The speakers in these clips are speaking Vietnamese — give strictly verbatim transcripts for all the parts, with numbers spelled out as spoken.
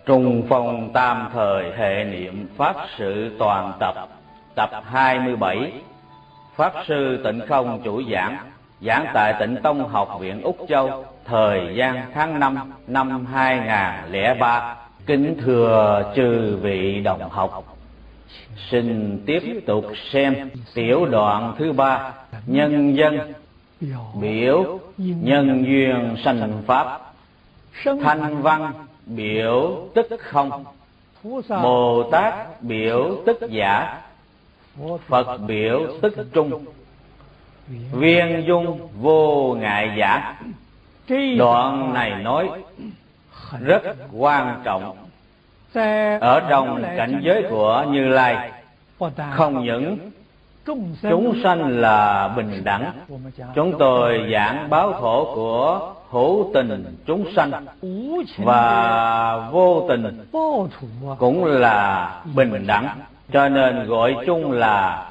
Trùng phong tam thời hệ niệm Pháp sự toàn tập, tập hai mươi bảy. Pháp sư Tịnh Không chủ giảng, giảng tại Tịnh Tông Học viện Úc Châu, thời gian tháng năm năm hai nghìn không trăm lẻ ba. Kính thưa chư vị đồng học, xin tiếp tục xem tiểu đoạn thứ ba, nhân dân biểu nhân duyên sanh pháp, thanh văn biểu tức không, Bồ Tát biểu tức giả, Phật biểu tức trung, viên dung vô ngại giả. Đoạn này nói rất quan trọng. Ở trong cảnh giới của Như Lai, không những chúng sanh là bình đẳng, chúng tôi giảng báo khổ của hữu tình chúng sanh và vô tình cũng là bình đẳng, cho nên gọi chung là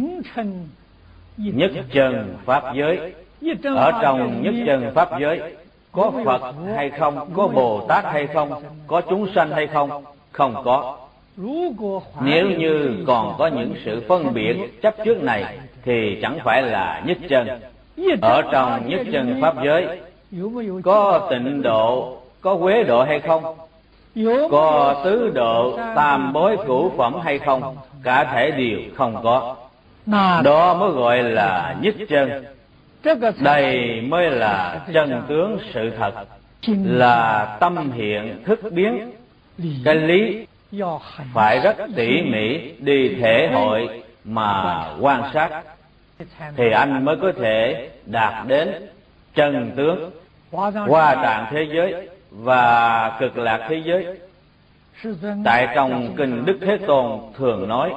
nhất chân pháp giới. Ở trong nhất chân pháp giới có Phật hay không, có Bồ Tát hay không, có chúng sanh hay không? Không có. Nếu như còn có những sự phân biệt chấp trước này thì chẳng phải là nhất chân. Ở trong nhất chân pháp giới có tịnh độ, có quế độ hay không? Có tứ độ, tam bối cửu phẩm hay không? Cả thể đều không có. Đó mới gọi là nhất chân. Đây mới là chân tướng sự thật, là tâm hiện thức biến. Cái lý phải rất tỉ mỉ đi thể hội mà quan sát, thì anh mới có thể đạt đến chân tướng. Hoa Tạng thế giới và Cực Lạc thế giới, tại trong kinh Đức Thế Tôn thường nói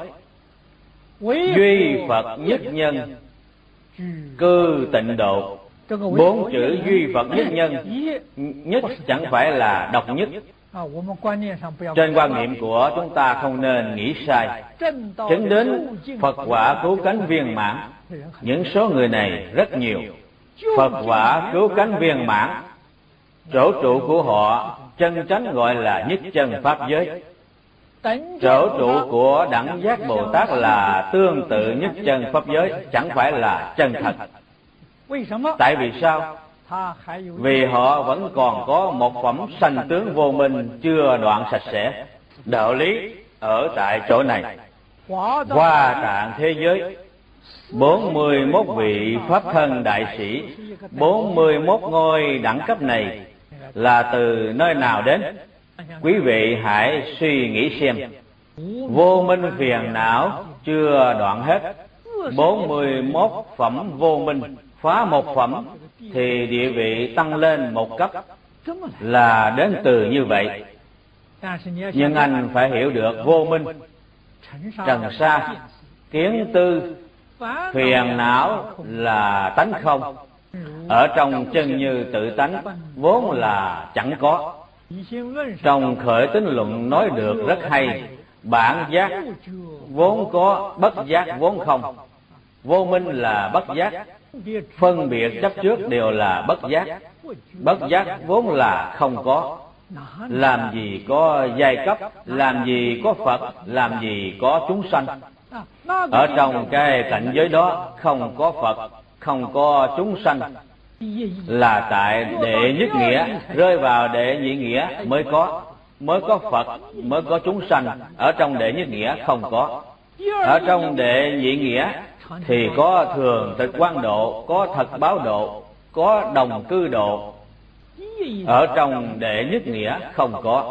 duy Phật nhất nhân cư tịnh độ. Bốn chữ duy Phật nhất nhân, nhất chẳng phải là độc nhất. Trên quan niệm của chúng ta không nên nghĩ sai. Chứng đến Phật quả cứu cánh viên mãn, những số người này rất nhiều. Phật quả cứu cánh viên mãn, chỗ trụ của họ chân chánh gọi là nhất chân pháp giới. Chỗ trụ của đẳng giác Bồ Tát là tương tự nhất chân pháp giới, chẳng phải là chân thật. Tại vì sao? Vì họ vẫn còn có một phẩm sanh tướng vô minh chưa đoạn sạch sẽ. Đạo lý ở tại chỗ này. Hoa Tạng thế giới, bốn mươi mốt vị Pháp thân đại sĩ, bốn mươi mốt ngôi đẳng cấp này là từ nơi nào đến? Quý vị hãy suy nghĩ xem. Vô minh phiền não chưa đoạn hết, bốn mươi mốt phẩm vô minh, phá một phẩm thì địa vị tăng lên một cấp, là đến từ như vậy. Nhưng anh phải hiểu được vô minh, trần sa, kiến tư, phiền não là tánh không. Ở trong chân như tự tánh vốn là chẳng có. Trong Khởi Tín Luận nói được rất hay, bản giác vốn có, bất giác vốn không. Vô minh là bất giác, phân biệt chấp trước đều là bất giác. Bất giác vốn là không có. Làm gì có giai cấp, làm gì có Phật, làm gì có chúng sanh. Ở trong cái cảnh giới đó không có Phật, không có chúng sanh, là tại đệ nhất nghĩa rơi vào đệ nhị nghĩa mới có. Mới có Phật, mới có chúng sanh. Ở trong đệ nhất nghĩa không có. Ở trong đệ nhị nghĩa thì có thường tịch quang độ, có thật báo độ, có đồng cư độ. Ở trong đệ nhất nghĩa không có.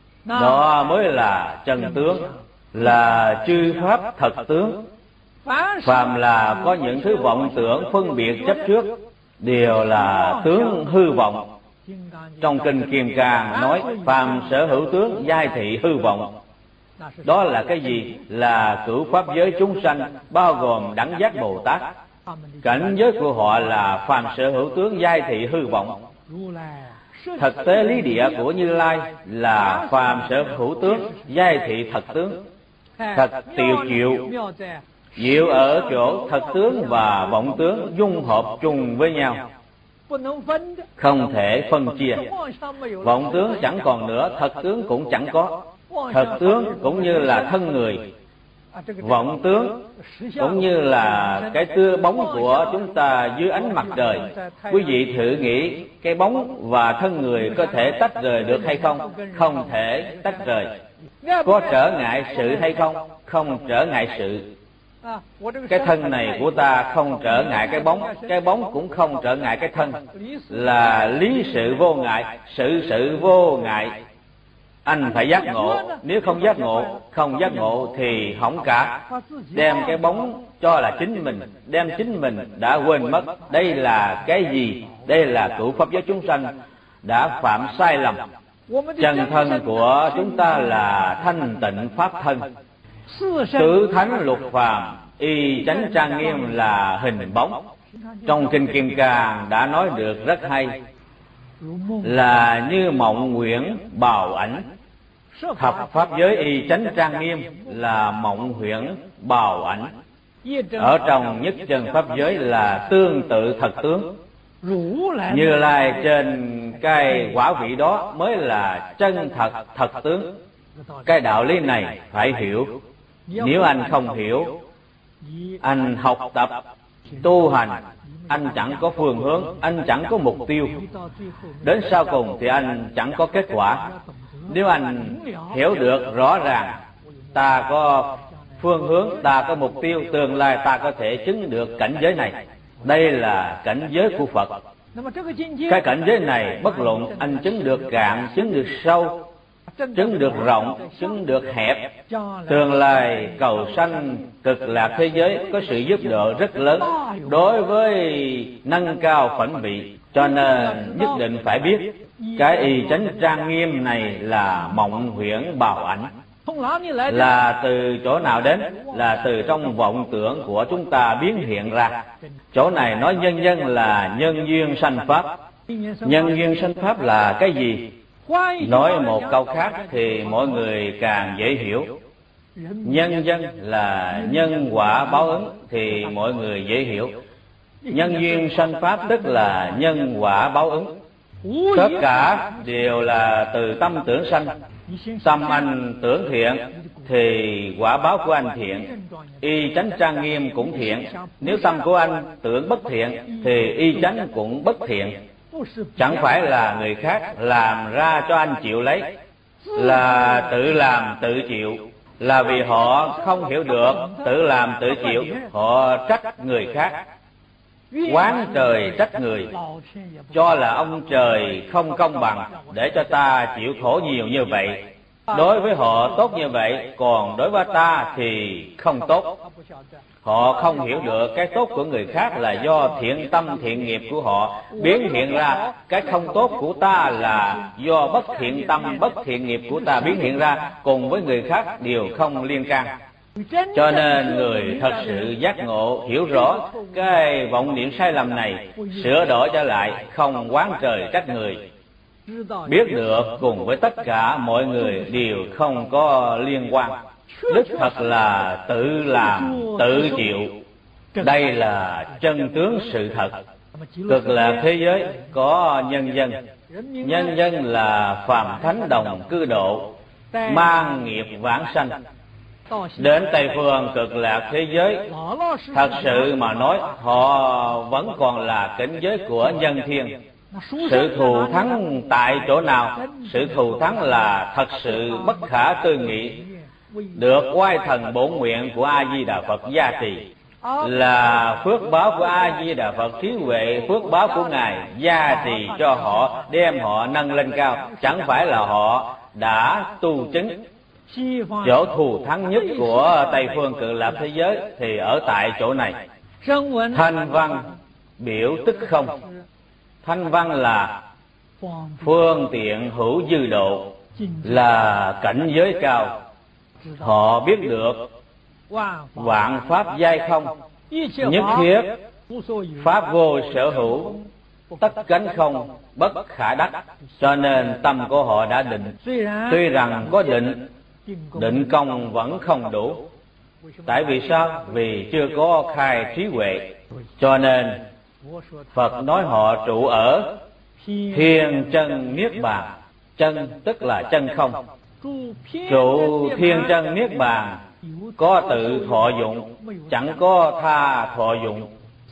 Đó mới là chân tướng, là chư pháp thật tướng. Phàm là có những thứ vọng tưởng phân biệt chấp trước đều là tướng hư vọng. Trong kinh Kim Cang nói phàm sở hữu tướng giai thị hư vọng. Đó là cái gì? Là cửu pháp giới chúng sanh, bao gồm đẳng giác Bồ Tát. Cảnh giới của họ là phàm sở hữu tướng giai thị hư vọng. Thực tế lý địa của Như Lai là phàm sở hữu tướng giai thị thật tướng. Thật tiều chịu, diệu ở chỗ thật tướng và vọng tướng dung hợp chung với nhau. không thể phân chia. Vọng tướng chẳng còn nữa, thật tướng cũng chẳng có. Thật tướng cũng như là thân người, vọng tướng cũng như là cái tia bóng của chúng ta dưới ánh mặt trời. Quý vị thử nghĩ cái bóng và thân người có thể tách rời được hay không? Không thể tách rời. Có trở ngại sự hay không? Không trở ngại sự. Cái thân này của ta không trở ngại cái bóng, cái bóng cũng không trở ngại cái thân, là lý sự vô ngại, sự sự vô ngại. Anh phải giác ngộ, nếu không giác ngộ, không giác ngộ thì hỏng cả. Đem cái bóng cho là chính mình, đem chính mình đã quên mất. Đây là cái gì? Đây là cửu pháp giới chúng sanh đã phạm sai lầm. Chân thân của chúng ta là thanh tịnh pháp thân. Tứ thánh lục phàm, y chánh trang nghiêm là hình bóng. Trong Kinh Kim Cang đã nói được rất hay, là như mộng huyễn bào ảnh. Thập pháp giới y chánh trang nghiêm là mộng huyễn bào ảnh. Ở trong nhất chân pháp giới là tương tự thật tướng. Như Lai trên cái quả vị đó mới là chân thật thật tướng. Cái đạo lý này phải hiểu. Nếu anh không hiểu, anh học tập tu hành, anh chẳng có phương hướng, anh chẳng có mục tiêu, đến sau cùng thì anh chẳng có kết quả. Nếu anh hiểu được rõ ràng, ta có phương hướng, ta có mục tiêu, tương lai ta có thể chứng được cảnh giới này. Đây là cảnh giới của Phật. Cái cảnh giới này bất luận anh chứng được cạn, chứng được sâu, chứng được rộng, chứng được hẹp, tương lai cầu sanh cực lạc thế giới có sự giúp đỡ rất lớn đối với nâng cao phẩm vị. Cho nên nhất định phải biết cái y chánh trang nghiêm này là mộng huyễn bào ảnh. Là từ chỗ nào đến? Là từ trong vọng tưởng của chúng ta biến hiện ra. Chỗ này nói nhân dân là nhân duyên sanh pháp. Nhân duyên sanh pháp là cái gì? Nói một câu khác thì mọi người càng dễ hiểu. Nhân dân là nhân quả báo ứng thì mọi người dễ hiểu. Nhân duyên sanh pháp tức là nhân quả báo ứng. Tất cả đều là từ tâm tưởng sanh. Tâm anh tưởng thiện thì quả báo của anh thiện. Y chánh trang nghiêm cũng thiện. Nếu tâm của anh tưởng bất thiện thì y chánh cũng bất thiện. Chẳng phải là người khác làm ra cho anh chịu lấy, là tự làm tự chịu. Là vì họ không hiểu được, tự làm tự chịu, họ trách người khác, oán trời trách người, cho là ông trời không công bằng để cho ta chịu khổ nhiều như vậy. Đối với họ tốt như vậy, còn đối với ta thì không tốt. Họ không hiểu được cái tốt của người khác là do thiện tâm thiện nghiệp của họ biến hiện ra. Cái không tốt của ta là do bất thiện tâm bất thiện nghiệp của ta biến hiện ra, cùng với người khác đều không liên can. Cho nên người thật sự giác ngộ, hiểu rõ cái vọng niệm sai lầm này, sửa đổi trở lại, không oán trời trách người. Biết được cùng với tất cả mọi người đều không có liên quan. Đích thật là tự làm, tự chịu. Đây là chân tướng sự thật. Cực lạc thế giới có nhân dân. Nhân dân là phàm thánh đồng cư độ, mang nghiệp vãng sanh. Đến Tây Phương cực lạc thế giới, thật sự mà nói, họ vẫn còn là cảnh giới của nhân thiên. Sự thù thắng tại chỗ nào? Sự thù thắng là thật sự bất khả tư nghị, được oai thần bổn nguyện của A Di Đà Phật gia trì, là phước báo của A Di Đà Phật trí huệ, phước báo của Ngài gia trì cho họ, đem họ nâng lên cao. Chẳng phải là họ đã tu chứng. Chỗ thù thắng nhất của Tây Phương cực lạc thế giới thì ở tại chỗ này. Thanh văn biểu tức không. Thanh văn là phương tiện hữu dư độ, là cảnh giới cao. Họ biết được vạn pháp giai không, nhất thiết pháp vô sở hữu, tất cánh không, bất khả đắc. Cho nên tâm của họ đã định. Tuy rằng có định, định công vẫn không đủ. Tại vì sao? Vì chưa có khai trí huệ. Cho nên Phật nói họ trụ ở thiên chân niết bàn. Chân tức là chân không. Trụ thiên chân niết bàn có tự thọ dụng, chẳng có tha thọ dụng.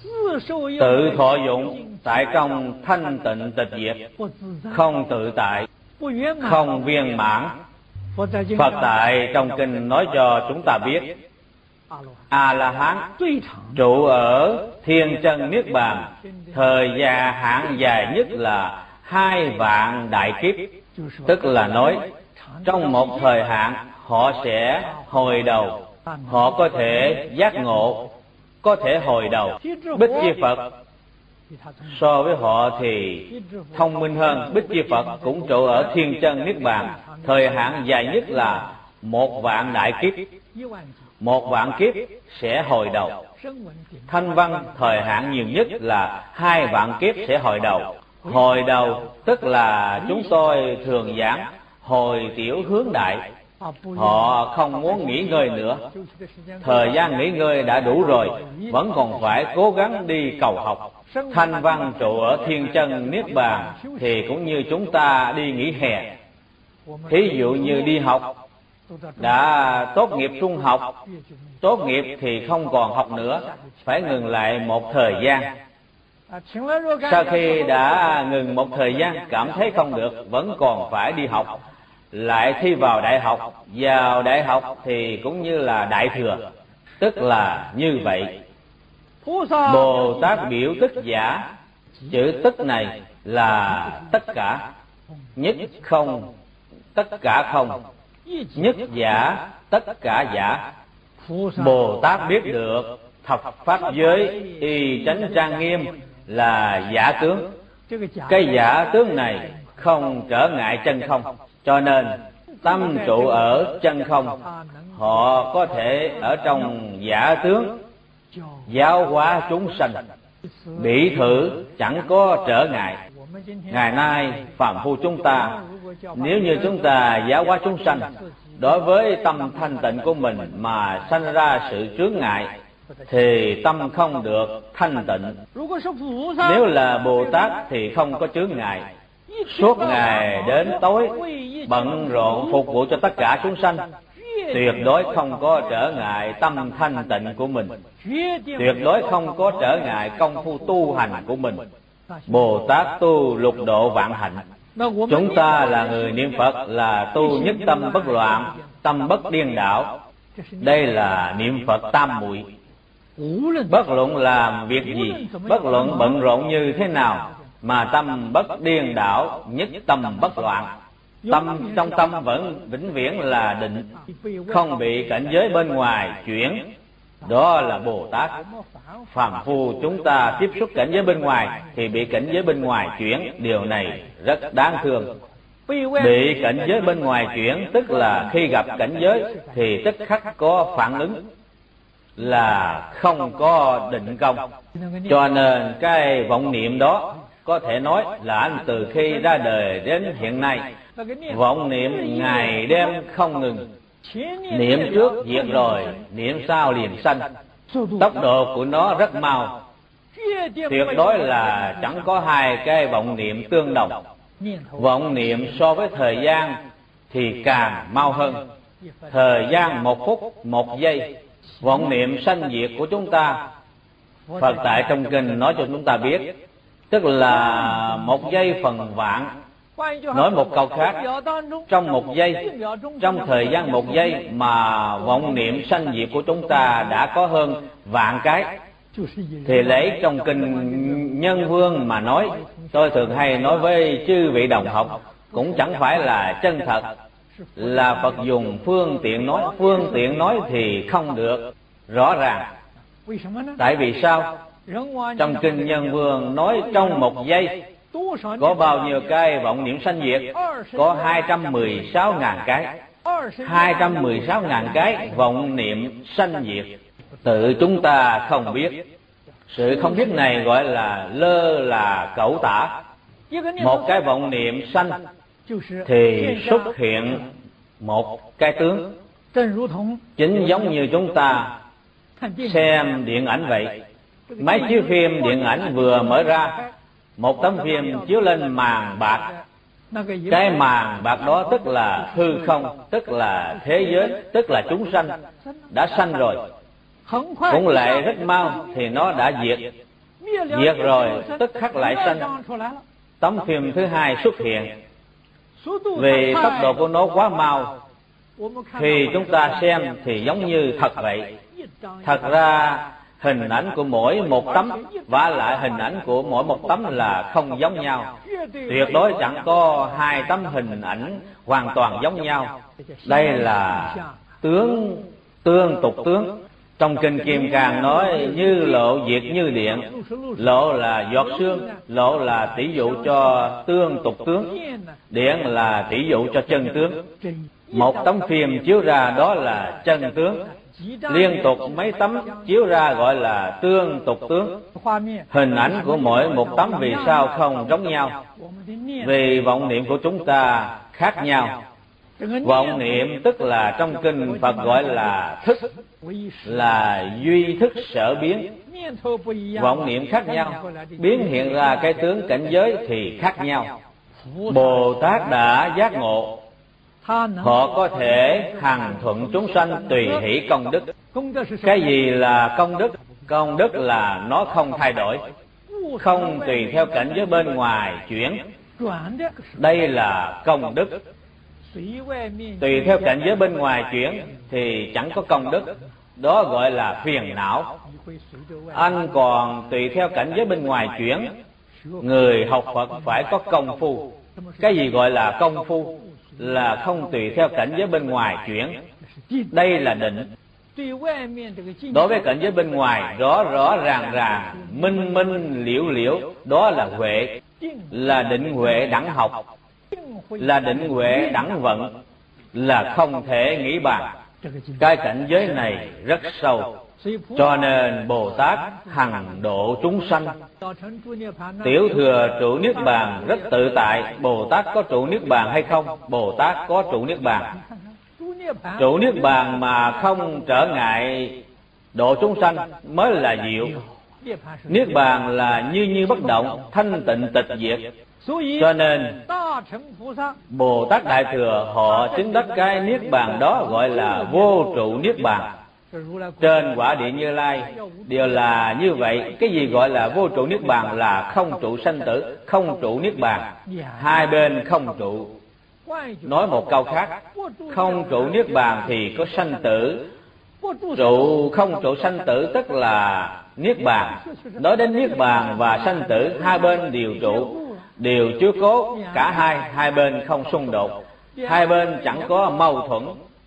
Tự thọ dụng tại trong thanh tịnh tịch diệt, không tự tại, không viên mãn. Phật tại trong kinh nói cho chúng ta biết, A-la-hán trụ ở thiên chân niết bàn, thời gian hạn dài nhất là hai vạn đại kiếp. Tức là nói trong một thời hạn họ sẽ hồi đầu, họ có thể giác ngộ, có thể hồi đầu. Bích Chi Phật so với họ thì thông minh hơn. Bích Chi Phật cũng trụ ở thiên chân niết bàn, thời hạn dài nhất là một vạn đại kiếp. Một vạn kiếp sẽ hồi đầu. Thanh Văn thời hạn nhiều nhất là hai vạn kiếp sẽ hồi đầu. Hồi đầu tức là chúng tôi thường giảng hồi tiểu hướng đại. Họ không muốn nghỉ ngơi nữa, thời gian nghỉ ngơi đã đủ rồi, vẫn còn phải cố gắng đi cầu học. Thanh Văn trụ ở thiên chân niết bàn thì cũng như chúng ta đi nghỉ hè. Thí dụ như đi học, đã tốt nghiệp trung học, tốt nghiệp thì không còn học nữa, phải ngừng lại một thời gian. Sau khi đã ngừng một thời gian, cảm thấy không được, vẫn còn phải đi học, lại thi vào đại học. Vào đại học thì cũng như là đại thừa, tức là như vậy. Bồ Tát biểu tức giả, chữ tức này là tất cả, nhất không, tất cả không, nhất giả, tất cả giả. Bồ Tát biết được thập pháp giới y chánh trang nghiêm là giả tướng. Cái giả tướng này không trở ngại chân không, cho nên tâm trụ ở chân không, họ có thể ở trong giả tướng giáo hóa chúng sanh. Bị thử chẳng có trở ngại. Ngày nay phàm phu chúng ta, nếu như chúng ta giáo hóa chúng sanh, đối với tâm thanh tịnh của mình mà sanh ra sự chướng ngại, thì tâm không được thanh tịnh. Nếu là Bồ Tát thì không có chướng ngại, suốt ngày đến tối bận rộn phục vụ cho tất cả chúng sanh, tuyệt đối không có trở ngại tâm thanh tịnh của mình, tuyệt đối không có trở ngại công phu tu hành của mình. Bồ Tát tu lục độ vạn hạnh. Chúng ta là người niệm Phật là tu nhất tâm bất loạn, tâm bất điên đảo. Đây là niệm Phật tam muội. Bất luận làm việc gì, bất luận bận rộn như thế nào, mà tâm bất điên đảo, nhất tâm bất loạn. Tâm trong tâm vẫn vĩnh viễn là định, không bị cảnh giới bên ngoài chuyển. Đó là Bồ Tát. Phàm phu chúng ta tiếp xúc cảnh giới bên ngoài thì bị cảnh giới bên ngoài chuyển, điều này rất đáng thương. Bị cảnh giới bên ngoài chuyển tức là khi gặp cảnh giới thì tức khắc có phản ứng, là không có định công. Cho nên cái vọng niệm đó có thể nói là anh từ khi ra đời đến hiện nay, vọng niệm ngày đêm không ngừng. Niệm trước diệt rồi, niệm sau liền sanh. Tốc độ của nó rất mau, tuyệt đối là chẳng có hai cái vọng niệm tương đồng. Vọng niệm so với thời gian thì càng mau hơn. Thời gian một phút, một giây. Vọng niệm sanh diệt của chúng ta, Phật tại trong kinh nói cho chúng ta biết, tức là một giây phần vạn. Nói một câu khác, trong một giây, trong thời gian một giây mà vọng niệm sanh diệt của chúng ta đã có hơn vạn cái. Thì lấy trong kinh Nhân Vương mà nói, tôi thường hay nói với chư vị đồng học, cũng chẳng phải là chân thật, là Phật dùng phương tiện nói. Phương tiện nói thì không được rõ ràng. Tại vì sao? Trong kinh Nhân Vương nói trong một giây có bao nhiêu cái vọng niệm sanh diệt? Có hai trăm mười sáu ngàn cái. hai trăm mười sáu ngàn cái vọng niệm sanh diệt. Tự chúng ta không biết. Sự không biết này gọi là lơ là cẩu tả. Một cái vọng niệm sanh thì xuất hiện một cái tướng, chính giống như chúng ta xem điện ảnh vậy. Máy chiếu phim điện ảnh vừa mở ra, một tấm phim chiếu lên màn bạc. Cái màn bạc đó tức là hư không, tức là thế giới, tức là chúng sanh đã sanh rồi. Cũng lại rất mau thì nó đã diệt. Diệt rồi tức khắc lại sanh. Tấm phim thứ hai xuất hiện. Vì tốc độ của nó quá mau, thì chúng ta xem thì giống như thật vậy. Thật ra hình ảnh của mỗi một tấm và lại hình ảnh của mỗi một tấm là không giống nhau. Tuyệt đối chẳng có hai tấm hình ảnh hoàn toàn giống nhau. Đây là tướng tương tục tướng. Trong kinh Kim Cang nói như lộ diệt như điện. Lộ là giọt sương, lộ là tỷ dụ cho tương tục tướng, điện là tỷ dụ cho chân tướng. Một tấm phim chiếu ra đó là chân tướng, liên tục mấy tấm chiếu ra gọi là tương tục tướng. Hình ảnh của mỗi một tấm vì sao không giống nhau? Vì vọng niệm của chúng ta khác nhau. Vọng niệm tức là trong kinh Phật gọi là thức, là duy thức sở biến. Vọng niệm khác nhau, biến hiện ra cái tướng cảnh giới thì khác nhau. Bồ Tát đã giác ngộ, họ có thể hằng thuận chúng sanh tùy hỷ công đức. Cái gì là công đức? Công đức là nó không thay đổi, không tùy theo cảnh giới bên ngoài chuyển. Đây là công đức. Tùy theo cảnh giới bên ngoài chuyển thì chẳng có công đức, đó gọi là phiền não. Anh còn tùy theo cảnh giới bên ngoài chuyển. Người học Phật phải có công phu. Cái gì gọi là công phu? Là không tùy theo cảnh giới bên ngoài chuyển. Đây là định. Đối với cảnh giới bên ngoài rõ rõ ràng ràng, minh minh liễu liễu, đó là huệ, là định huệ đẳng học, là định huệ đẳng vận, là không thể nghĩ bàn. Cái cảnh giới này rất sâu, cho nên Bồ Tát hằng độ chúng sanh. Tiểu thừa trụ niết bàn rất tự tại. Bồ Tát có trụ niết bàn hay không? Bồ Tát có trụ niết bàn. Trụ niết bàn mà không trở ngại độ chúng sanh mới là diệu. Niết bàn là như như bất động, thanh tịnh tịch diệt. Cho nên Bồ Tát Đại Thừa họ chứng đắc cái niết bàn đó gọi là vô trụ niết bàn. Trên quả địa Như Lai đều là như vậy. Cái gì gọi là vô trụ niết bàn? Là không trụ sanh tử, không trụ niết bàn, hai bên không trụ. Nói một câu khác, không trụ niết bàn thì có sanh tử, trụ không trụ sanh tử tức là niết bàn. Nói đến niết bàn và sanh tử, hai bên đều trụ, đều chiếu cố cả hai, hai bên không xung đột, hai bên chẳng có mâu thuẫn,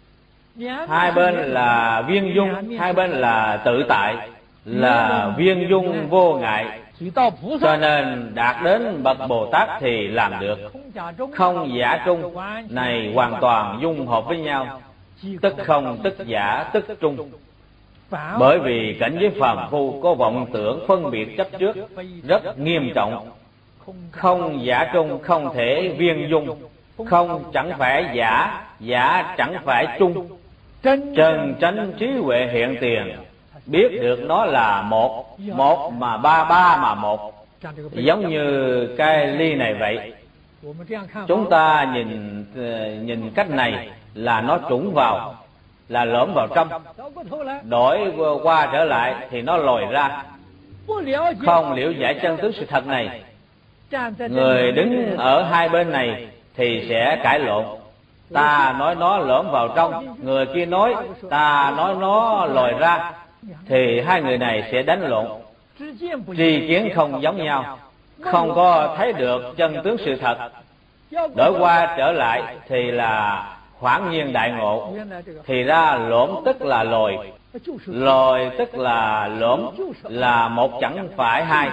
hai bên là viên dung, hai bên là tự tại, là viên dung vô ngại. Cho nên đạt đến bậc Bồ Tát thì làm được. Không giả trung này hoàn toàn dung hợp với nhau, tức không tức giả tức trung. Bởi vì cảnh giới phàm phu có vọng tưởng phân biệt chấp trước rất nghiêm trọng. Không giả trung không thể viên dung, không chẳng phải giả, giả chẳng phải trung. Trần tránh trí huệ hiện tiền, biết được nó là một, một mà ba, ba mà một. Giống như cái ly này vậy. Chúng ta nhìn nhìn cách này là nó trũng vào, là lõm vào trong, đổi qua trở lại thì nó lòi ra. Không liễu giải chân tướng sự thật này, người đứng ở hai bên này thì sẽ cãi lộn. Ta nói nó lõm vào trong, người kia nói ta nói nó lòi ra, thì hai người này sẽ đánh lộn. Tri kiến không giống nhau, không có thấy được chân tướng sự thật. Đổi qua trở lại thì là hoảng nhiên đại ngộ. Thì ra lõm tức là lòi, lòi tức là lõm, là một chẳng phải hai.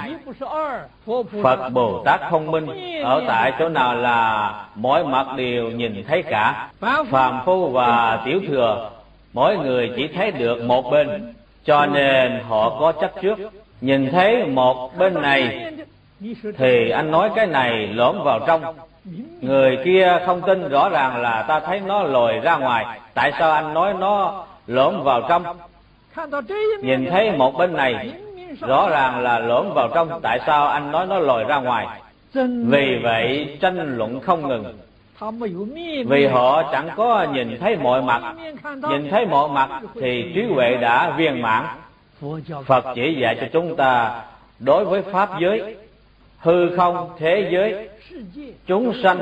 Phật Bồ Tát thông minh ở tại chỗ nào là mỗi mặt đều nhìn thấy cả. Phàm phu và tiểu thừa mỗi người chỉ thấy được một bên, cho nên họ có chấp trước. Nhìn thấy một bên này thì anh nói cái này lõm vào trong, người kia không tin, rõ ràng là ta thấy nó lòi ra ngoài, tại sao anh nói nó lõm vào trong? Nhìn thấy một bên này rõ ràng là lỡm vào trong, tại sao anh nói nó lòi ra ngoài? Vì vậy tranh luận không ngừng. Vì họ chẳng có nhìn thấy mọi mặt. Nhìn thấy mọi mặt thì trí huệ đã viên mãn. Phật chỉ dạy cho chúng ta đối với pháp giới, hư không, thế giới, chúng sanh,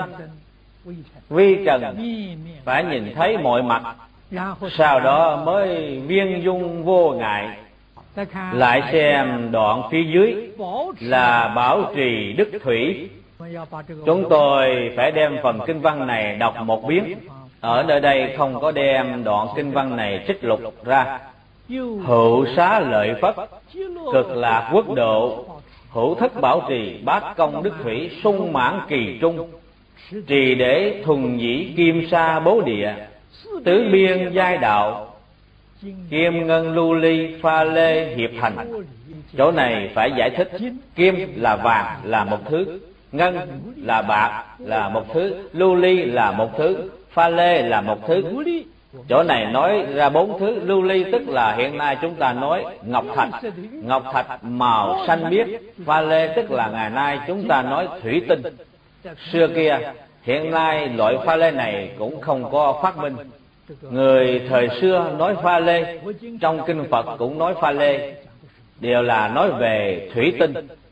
vi trần, phải nhìn thấy mọi mặt, sau đó mới viên dung vô ngại. Lại xem đoạn phía dưới là bảo trì đức thủy. Chúng tôi phải đem phần kinh văn này đọc một biến. Ở nơi đây không có đem đoạn kinh văn này trích lục ra. Hữu xá lợi Phất, cực lạc quốc độ, hữu thất bảo trì, bát công đức thủy, sung mãn kỳ trung, trì để thuần nhĩ kim sa bố địa, tứ biên giai đạo, kim ngân lưu ly pha lê hiệp thành. Chỗ này phải giải thích. Kim là vàng, là một thứ; ngân là bạc, là một thứ; lưu ly là một thứ; pha lê là một thứ. Chỗ này nói ra bốn thứ. Lưu ly tức là hiện nay chúng ta nói ngọc thạch, ngọc thạch màu xanh biếc. Pha lê tức là ngày nay chúng ta nói thủy tinh. Xưa kia, hiện nay loại pha lê này cũng không có phát minh. Người thời xưa nói pha lê, trong kinh Phật cũng nói pha lê, đều là nói về thủy tinh,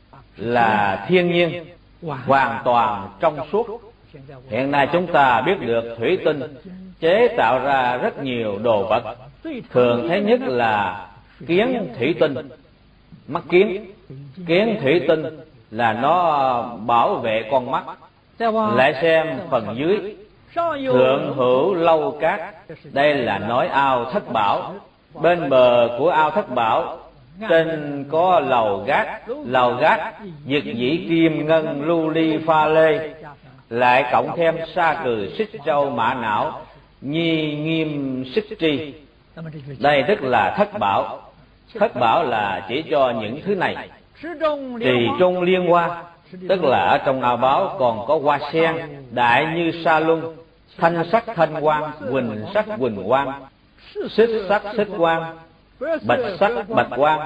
là thiên nhiên, hoàn toàn trong suốt. Hiện nay chúng ta biết được thủy tinh chế tạo ra rất nhiều đồ vật. Thường thấy nhất là kiến thủy tinh, mắt kiến. Kiến thủy tinh là nó bảo vệ con mắt. Lại xem phần dưới, thượng hữu lâu cát. Đây là nói ao thất bảo. Bên bờ của ao thất bảo, trên có lầu gác. Lầu gác dực dĩ kim ngân lưu ly pha lê, lại cộng thêm sa cừ xích châu mã não nhi nghiêm xích tri. Đây tức là thất bảo. Thất bảo là chỉ cho những thứ này. Trì trung liên hoa, tức là ở trong ao báo còn có hoa sen đại như sa luân, thanh sắc thanh quang, huỳnh sắc huỳnh quang, xích sắc xích quang, bạch sắc bạch quang,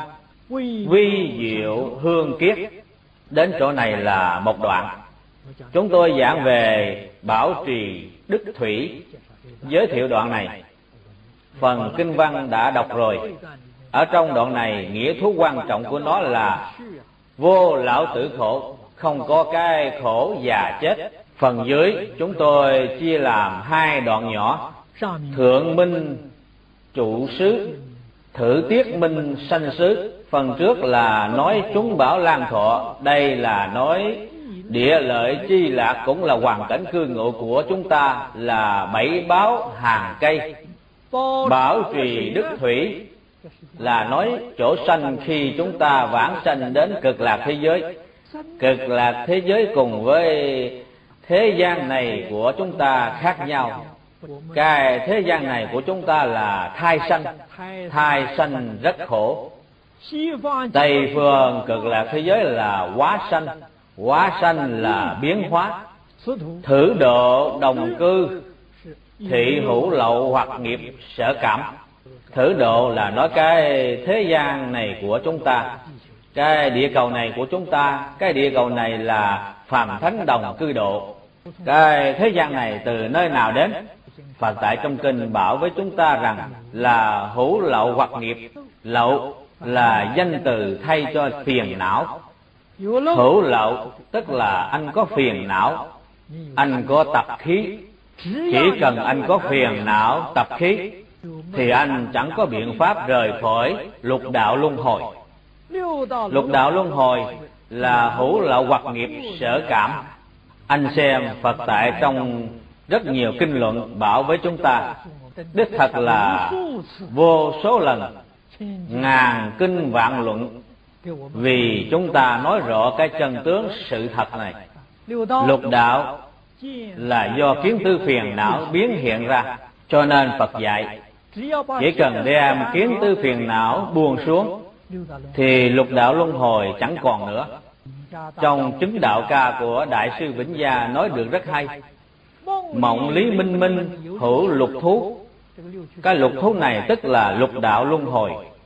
vi diệu hương kiết. Đến chỗ này là một đoạn. Chúng tôi giảng về bảo trì đức thủy, giới thiệu đoạn này. Phần kinh văn đã đọc rồi. Ở trong đoạn này, nghĩa thú quan trọng của nó là vô lão tử khổ, không có cái khổ già chết. Phần dưới chúng tôi chia làm hai đoạn nhỏ. Thượng minh trụ xứ, thử tiết minh sanh xứ. Phần trước là nói chúng bảo lan thọ. Đây là nói địa lợi chi lạc, cũng là hoàn cảnh cư ngụ của chúng ta, là bảy báo hàng cây. Bảo trì đức thủy là nói chỗ sanh khi chúng ta vãng sanh đến cực lạc thế giới. Cực lạc thế giới cùng với thế gian này của chúng ta khác nhau. Cái thế gian này của chúng ta là thai sanh, thai sanh rất khổ. Tây phương cực lạc thế giới là hóa sanh, hóa sanh là biến hóa. Thử độ đồng cư, thị hữu lậu hoặc nghiệp sở cảm. Thử độ là nói cái thế gian này của chúng ta, cái địa cầu này của chúng ta. Cái địa cầu này là phàm thánh đồng cư độ. Cái thế gian này từ nơi nào đến? Phật tại trong kinh bảo với chúng ta rằng là hữu lậu hoặc nghiệp. Lậu là danh từ thay cho phiền não. Hữu lậu tức là anh có phiền não, anh có tập khí. Chỉ cần anh có phiền não, tập khí, thì anh chẳng có biện pháp rời khỏi lục đạo luân hồi. Lục đạo luân hồi là hữu lậu hoặc nghiệp sở cảm. Anh xem Phật tại trong rất nhiều kinh luận bảo với chúng ta, đích thật là vô số lần, ngàn kinh vạn luận, vì chúng ta nói rõ cái chân tướng sự thật này. Lục đạo là do kiến tư phiền não biến hiện ra. Cho nên Phật dạy, chỉ cần đem kiến tư phiền não buông xuống thì lục đạo luân hồi chẳng còn nữa. Trong chứng đạo ca của Đại sư Vĩnh Gia nói được rất hay. Mộng lý minh minh hữu lục thú. Cái lục thú này tức là lục đạo luân hồi.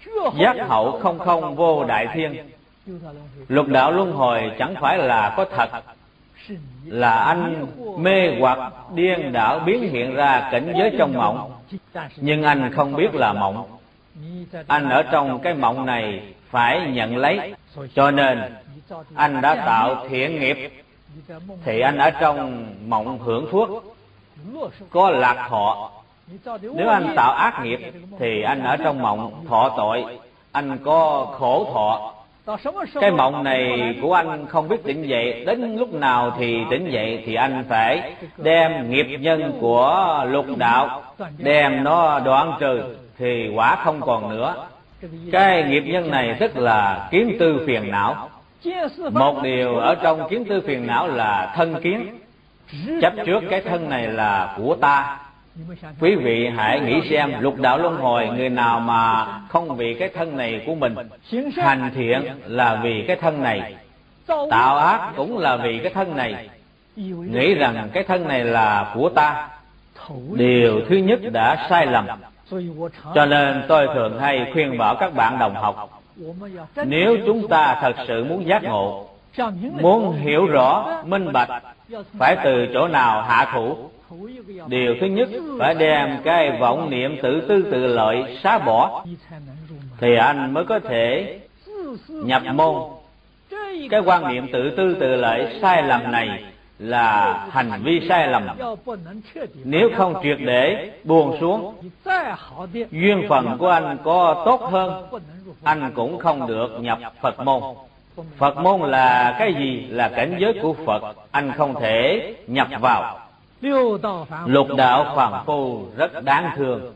giác hậu không không vô đại thiên. Lục đạo luân hồi chẳng phải là có thật, là anh mê hoặc điên đảo biến hiện ra cảnh giới trong mộng, nhưng anh không biết là mộng. Anh ở trong cái mộng này phải nhận lấy, cho nên anh đã tạo thiện nghiệp thì anh ở trong mộng hưởng phước, có lạc thọ. Nếu anh tạo ác nghiệp thì anh ở trong mộng thọ tội, anh có khổ thọ. Cái mộng này của anh không biết tỉnh dậy, đến lúc nào thì tỉnh dậy thì anh phải đem nghiệp nhân của lục đạo đem nó đoạn trừ thì quả không còn nữa. Cái nghiệp nhân này tức là kiến tư phiền não. Một điều ở trong kiến tư phiền não là thân kiến, chấp trước cái thân này là của ta. Quý vị hãy nghĩ xem, lục đạo luân hồi, người nào mà không vì cái thân này của mình, hành thiện là vì cái thân này, tạo ác cũng là vì cái thân này, nghĩ rằng cái thân này là của ta. Điều thứ nhất đã sai lầm. Cho nên tôi thường hay khuyên bảo các bạn đồng học, nếu chúng ta thật sự muốn giác ngộ, muốn hiểu rõ, minh bạch, phải từ chỗ nào hạ thủ? Điều thứ nhất phải đem cái vọng niệm tự tư tự lợi xóa bỏ, thì anh mới có thể nhập môn. Cái quan niệm tự tư tự lợi sai lầm này là hành vi sai lầm. Nếu không triệt để buông xuống, duyên phận của anh có tốt hơn, anh cũng không được nhập Phật môn. Phật môn là cái gì? Là cảnh giới của Phật, anh không thể nhập vào. Lục đạo phàm phu rất đáng thương.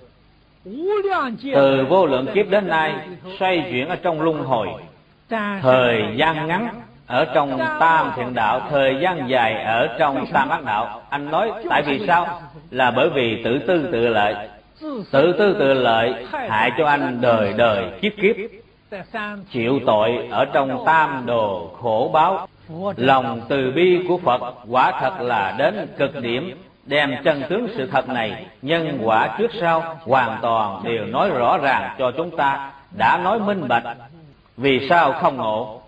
Từ vô lượng kiếp đến nay xoay chuyển ở trong luân hồi, thời gian ngắn ở trong tam thiện đạo, thời gian dài ở trong tam ác đạo. Anh nói tại vì sao? Là bởi vì tự tư tự lợi. Tự tư tự lợi hại cho anh đời đời kiếp kiếp chịu tội ở trong tam đồ khổ báo. Lòng từ bi của Phật quả thật là đến cực điểm, đem chân tướng sự thật này, nhân quả trước sau hoàn toàn đều nói rõ ràng cho chúng ta, đã nói minh bạch. Vì sao không ngộ?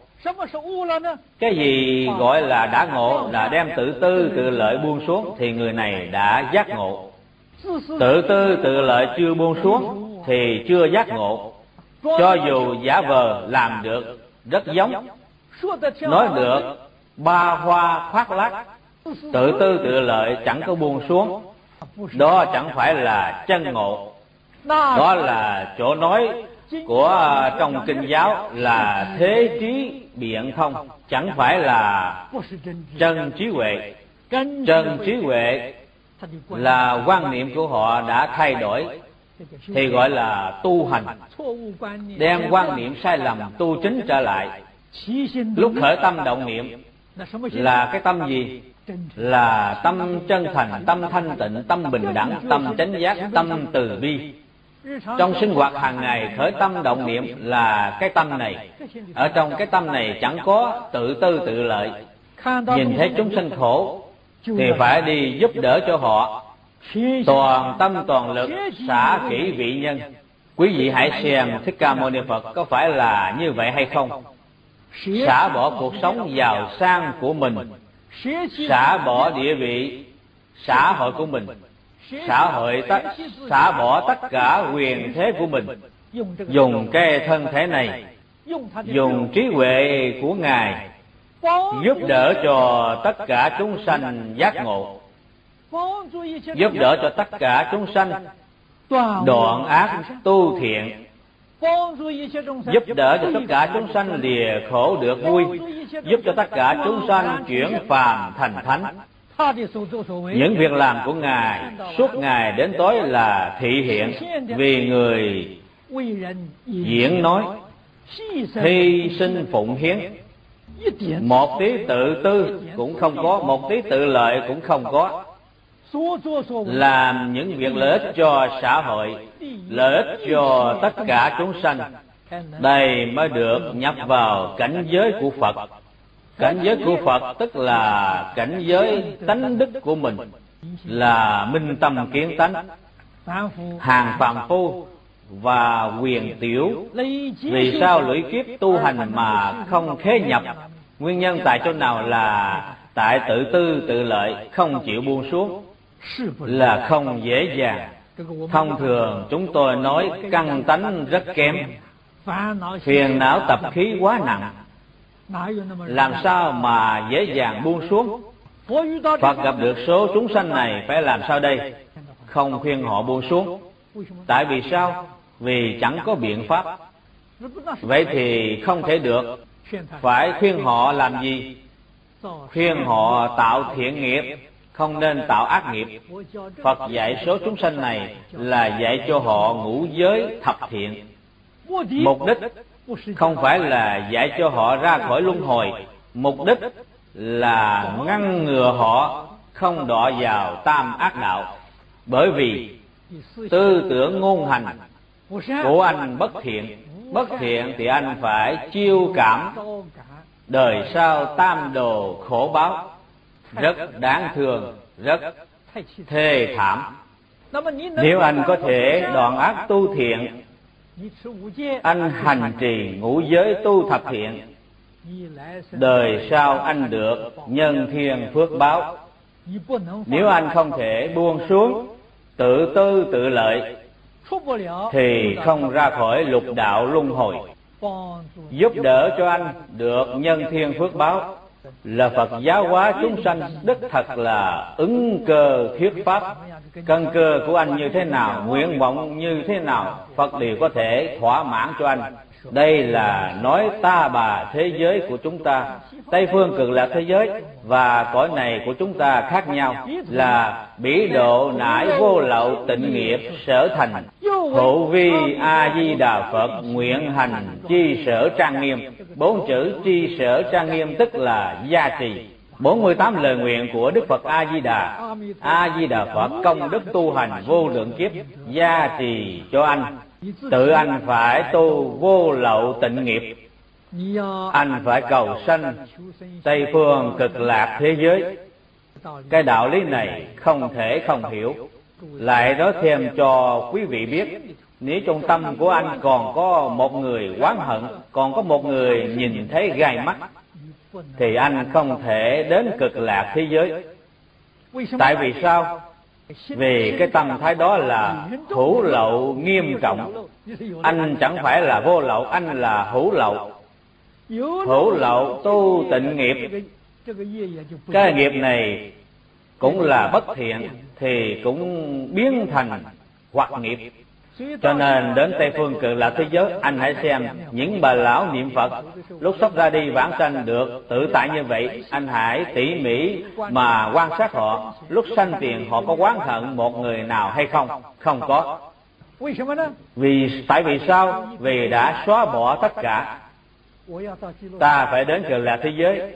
Cái gì gọi là đã ngộ? Là đem tự tư tự lợi buông xuống thì người này đã giác ngộ. Tự tư tự lợi chưa buông xuống thì chưa giác ngộ. Cho dù giả vờ làm được rất giống, nói được ba hoa khoác lác, tự tư tự lợi chẳng có buông xuống, đó chẳng phải là chân ngộ. Đó là chỗ nói của trong kinh giáo là thế trí biện thông, chẳng phải là chân trí huệ. Chân trí huệ là quan niệm của họ đã thay đổi, thì gọi là tu hành, đem quan niệm sai lầm tu chính trở lại. Lúc khởi tâm động niệm là cái tâm gì? Là tâm chân thành, tâm thanh tịnh, tâm bình đẳng, tâm chánh giác, tâm từ bi. Trong sinh hoạt hàng ngày khởi tâm động niệm là cái tâm này. Ở trong cái tâm này chẳng có tự tư tự lợi. Nhìn thấy chúng sinh khổ thì phải đi giúp đỡ cho họ, toàn tâm toàn lực xả kỹ vị nhân. Quý vị hãy xem Thích Ca Mâu Ni Phật có phải là như vậy hay không? Xả bỏ cuộc sống giàu sang của mình, xả bỏ địa vị xã hội của mình, xã hội tất xả bỏ tất cả quyền thế của mình, dùng cái thân thể này, dùng trí huệ của Ngài giúp đỡ cho tất cả chúng sanh giác ngộ, giúp đỡ cho tất cả chúng sanh đoạn ác tu thiện, giúp đỡ cho tất cả chúng sanh lìa khổ được vui, giúp cho tất cả chúng sanh chuyển phàm thành thánh. Những việc làm của Ngài suốt ngày đến tối là thị hiện vì người diễn nói, hy sinh phụng hiến, một tí tự tư cũng không có, một tí tự lợi cũng không có. Làm những việc lợi ích cho xã hội, lợi ích cho tất cả chúng sanh, đây mới được nhập vào cảnh giới của Phật. Cảnh giới của Phật tức là cảnh giới tánh đức của mình, là minh tâm kiến tánh. Hàng phàm phu và quyền tiểu. Vì sao lũy kiếp tu hành mà không khế nhập? Nguyên nhân tại chỗ nào? Là tại tự tư tự lợi, không chịu buông xuống, là không dễ dàng. Thông thường chúng tôi nói căn tánh rất kém, phiền não tập khí quá nặng, làm sao mà dễ dàng buông xuống? Phật gặp được số chúng sanh này phải làm sao đây? Không khuyên họ buông xuống. Tại vì sao? Vì chẳng có biện pháp. Vậy thì không thể được. Phải khuyên họ làm gì? Khuyên họ tạo thiện nghiệp, không nên tạo ác nghiệp. Phật dạy số chúng sanh này là dạy cho họ ngũ giới thập thiện. Mục đích không phải là dạy cho họ ra khỏi luân hồi, mục đích là ngăn ngừa họ không đọa vào tam ác đạo. Bởi vì tư tưởng ngôn hành của anh bất thiện, bất thiện thì anh phải chiêu cảm đời sau tam đồ khổ báo, rất đáng thương, rất thê thảm. Nếu anh có thể đoạn ác tu thiện, anh hành trì ngũ giới tu thập thiện, đời sau anh được nhân thiên phước báo. Nếu anh không thể buông xuống tự tư tự lợi thì không ra khỏi lục đạo luân hồi. Giúp đỡ cho anh được nhân thiên phước báo là Phật giáo hóa chúng sanh, đích thật là ứng cơ thuyết pháp. Căn cơ của anh như thế nào, nguyện vọng như thế nào, Phật đều có thể thỏa mãn cho anh. Đây là nói ta bà thế giới của chúng ta. Tây phương cực lạc thế giới và cõi này của chúng ta khác nhau, là bỉ độ nải vô lậu tịnh nghiệp sở thành. Hộ vi A Di Đà Phật nguyện hành chi sở trang nghiêm. Bốn chữ chi sở trang nghiêm tức là gia trì. bốn mươi tám lời nguyện của Đức Phật A Di Đà. A Di Đà Phật công đức tu hành vô lượng kiếp gia trì cho anh. Tự anh phải tu vô lậu tịnh nghiệp. Anh phải cầu sanh Tây phương cực lạc thế giới. Cái đạo lý này không thể không hiểu. Lại nói thêm cho quý vị biết, nếu trong tâm của anh còn có một người oán hận, còn có một người nhìn thấy gai mắt, thì anh không thể đến cực lạc thế giới. Tại vì sao? Vì cái tâm thái đó là hữu lậu nghiêm trọng. Anh chẳng phải là vô lậu, anh là hữu lậu. Hữu lậu tu tịnh nghiệp, cái nghiệp này cũng là bất thiện, thì cũng biến thành hoặc nghiệp. Cho nên đến Tây phương cực lạc thế giới, anh hãy xem những bà lão niệm Phật lúc sắp ra đi vãng sanh được tự tại như vậy. Anh hãy tỉ mỉ mà quan sát họ, lúc sanh tiền họ có oán hận một người nào hay không? Không có. Vì tại vì sao? Vì đã xóa bỏ tất cả. Ta phải đến cực lạc thế giới.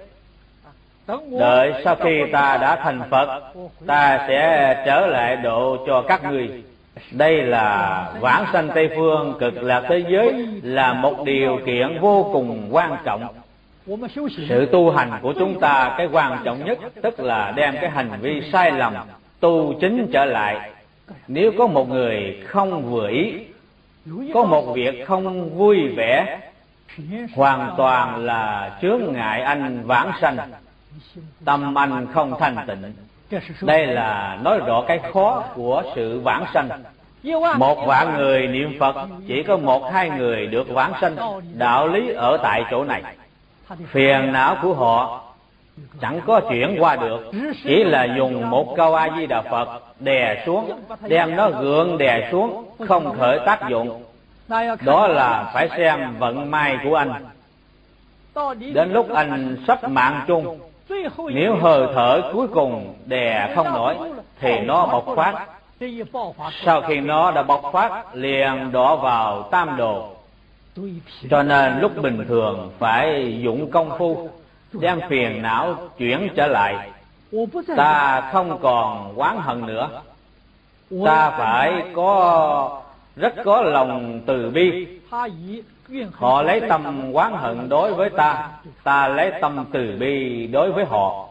Đợi sau khi ta đã thành Phật, ta sẽ trở lại độ cho các ngươi. Đây là vãng sanh Tây phương cực lạc thế giới là một điều kiện vô cùng quan trọng. Sự tu hành của chúng ta cái quan trọng nhất tức là đem cái hành vi sai lầm tu chính trở lại. Nếu có một người không vừa ý, có một việc không vui vẻ, hoàn toàn là chướng ngại anh vãng sanh, tâm anh không thanh tịnh. Đây là nói rõ cái khó của sự vãng sanh. Một vạn người niệm Phật, chỉ có một hai người được vãng sanh. Đạo lý ở tại chỗ này. Phiền não của họ chẳng có chuyển qua được, chỉ là dùng một câu A Di Đà Phật đè xuống, đem nó gượng đè xuống, không khởi tác dụng. Đó là phải xem vận may của anh. Đến lúc anh sắp mạng chung, nếu hơi thở cuối cùng đè không nổi thì nó bộc phát. Sau khi nó đã bộc phát liền đọa vào tam đồ. Cho nên lúc bình thường phải dụng công phu đem phiền não chuyển trở lại. Ta không còn oán hận nữa. Ta phải có rất có lòng từ bi. Họ lấy tâm oán hận đối với ta, ta lấy tâm từ bi đối với họ.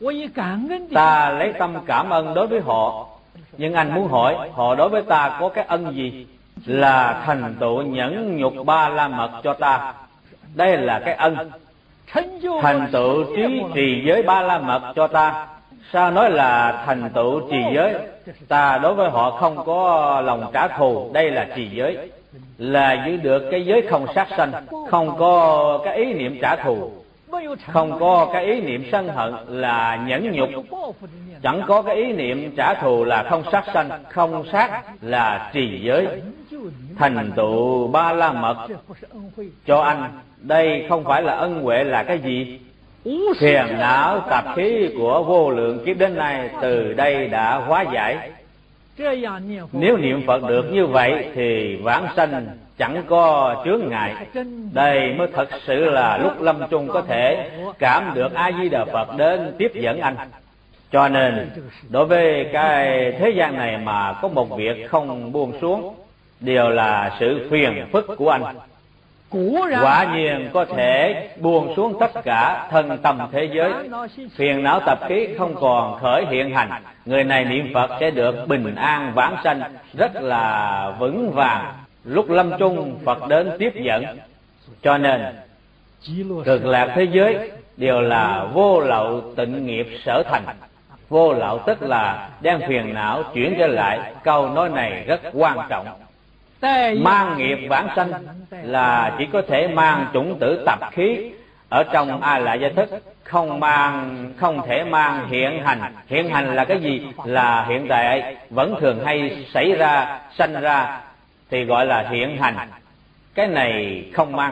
Ta lấy tâm cảm ơn đối với họ. Nhưng anh muốn hỏi họ đối với ta có cái ân gì? là thành tựu nhẫn nhục ba la mật cho ta. Đây là cái ân. Thành tựu trí trì giới ba la mật cho ta. Sao nói là thành tựu trì giới? Ta đối với họ không có lòng trả thù. Đây là trì giới, là giữ được cái giới không sát sanh, không có cái ý niệm trả thù, không có cái ý niệm sân hận là nhẫn nhục. Chẳng có cái ý niệm trả thù là không sát sanh, không sát là trì giới. Thành tựu ba la mật cho anh, đây không phải là ân huệ là cái gì? Phiền não tập khí của vô lượng kiếp đến nay từ đây đã hóa giải. Nếu niệm Phật được như vậy thì vãng sanh chẳng có chướng ngại. Đây mới thật sự là lúc lâm chung có thể cảm được A Di Đà Phật đến tiếp dẫn anh. Cho nên đối với cái thế gian này mà có một việc không buông xuống, đều là sự phiền phức của anh. Quả nhiên có thể buông xuống tất cả thân tâm thế giới, phiền não tập khí không còn khởi hiện hành. Người này niệm Phật sẽ được bình an vãng sanh rất là vững vàng. Lúc lâm chung Phật đến tiếp dẫn. Cho nên cực lạc thế giới đều là vô lậu tịnh nghiệp sở thành. Vô lậu tức là đem phiền não chuyển trở lại. Câu nói này rất quan trọng. Mang nghiệp vãng sanh là chỉ có thể mang chủng tử tập khí ở trong A Lại Gia Thức, không mang, không thể mang hiện hành. Hiện hành là cái gì? Là hiện tại vẫn thường hay xảy ra, sanh ra thì gọi là hiện hành. Cái này không mang.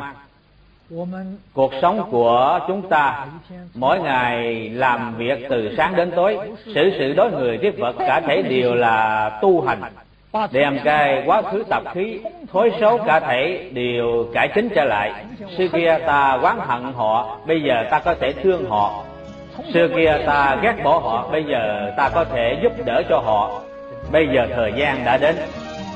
Cuộc sống của chúng ta mỗi ngày làm việc từ sáng đến tối, xử sự đối người tiếp vật cả thể đều là tu hành, đem cái quá khứ tập khí thối xấu cả thể đều cải chính trở lại. Xưa kia ta oán hận họ, bây giờ ta có thể thương họ. Xưa kia ta ghét bỏ họ, bây giờ ta có thể giúp đỡ cho họ. Bây giờ thời gian đã đến.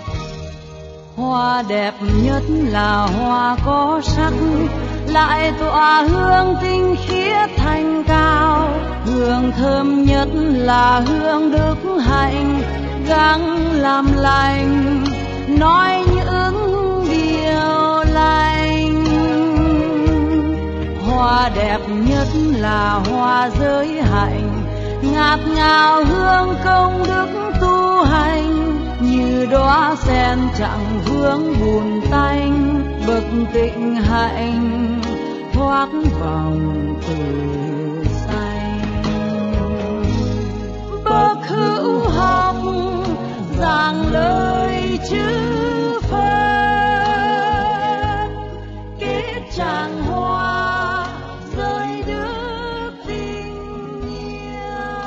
Hoa đẹp nhất là hoa có sắc, lại tỏa hương tinh khiết thanh cao. Hương thơm nhất là hương đức hạnh, gắng làm lành, nói những điều lành. Hoa đẹp nhất là hoa giới hạnh, ngát ngào hương công đức tu hành. Như đóa sen chẳng vương buồn tanh, bậc tịnh hạnh thoát vòng tử sanh. Bậc hữu học giảng lời chữ Phật, kết tràng hoa rơi đức tình yêu.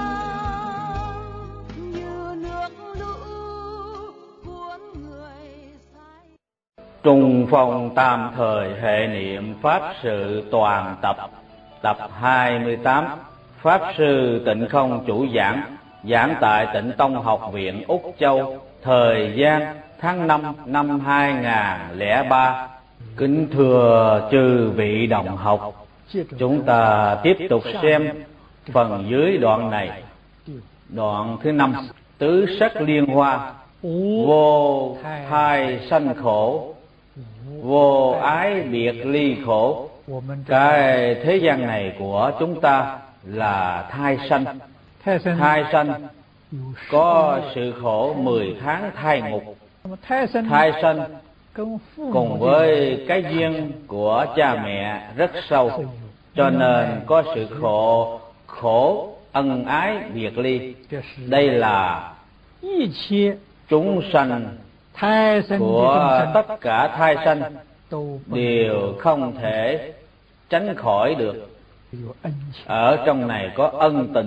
Như nước lũ cuốn người say. Trung phong tam thời hệ niệm Pháp sự toàn tập. Tập hai mươi tám. Pháp sư Tịnh Không chủ giảng, giảng tại Tịnh Tông Học viện Úc Châu. Thời gian tháng năm năm hai nghìn lẻ ba. Kính thưa chư vị đồng học, chúng ta tiếp tục xem phần dưới đoạn này. Đoạn thứ năm. Tứ sắc liên hoa, vô thai sanh khổ, vô ái biệt ly khổ. Cái thế gian này của chúng ta là thai sanh. Thai sanh có sự khổ mười tháng thai ngục. Thai sanh cùng với cái duyên của cha mẹ rất sâu, cho nên có sự khổ, khổ ân ái biệt ly. Đây là chúng sanh của tất cả thai sanh đều không thể tránh khỏi được. Ở trong này có ân tình.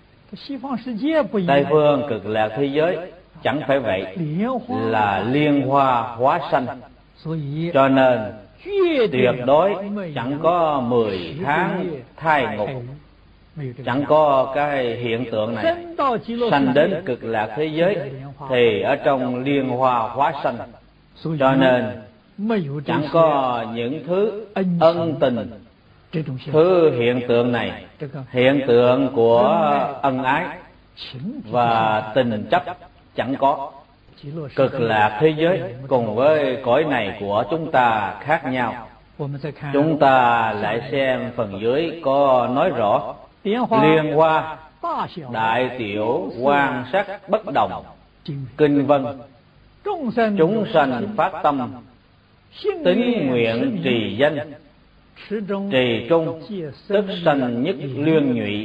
Tây phương cực lạc thế giới chẳng phải vậy, là liên hoa hóa sanh. Cho nên tuyệt đối chẳng có mười tháng thai ngục, chẳng có cái hiện tượng này. Sanh đến cực lạc thế giới thì ở trong liên hoa hóa sanh. Cho nên chẳng có những thứ ân tình, thứ hiện tượng này. Hiện tượng của ân ái và tình chấp chẳng có. Cực lạc thế giới cùng với cõi này của chúng ta khác nhau. Chúng ta lại xem phần dưới có nói rõ: liên hoa, đại tiểu, quan sắc bất đồng, kinh vân. Chúng sanh phát tâm, tín nguyện trì danh, trì trung, tức sanh nhất luyên nhụy,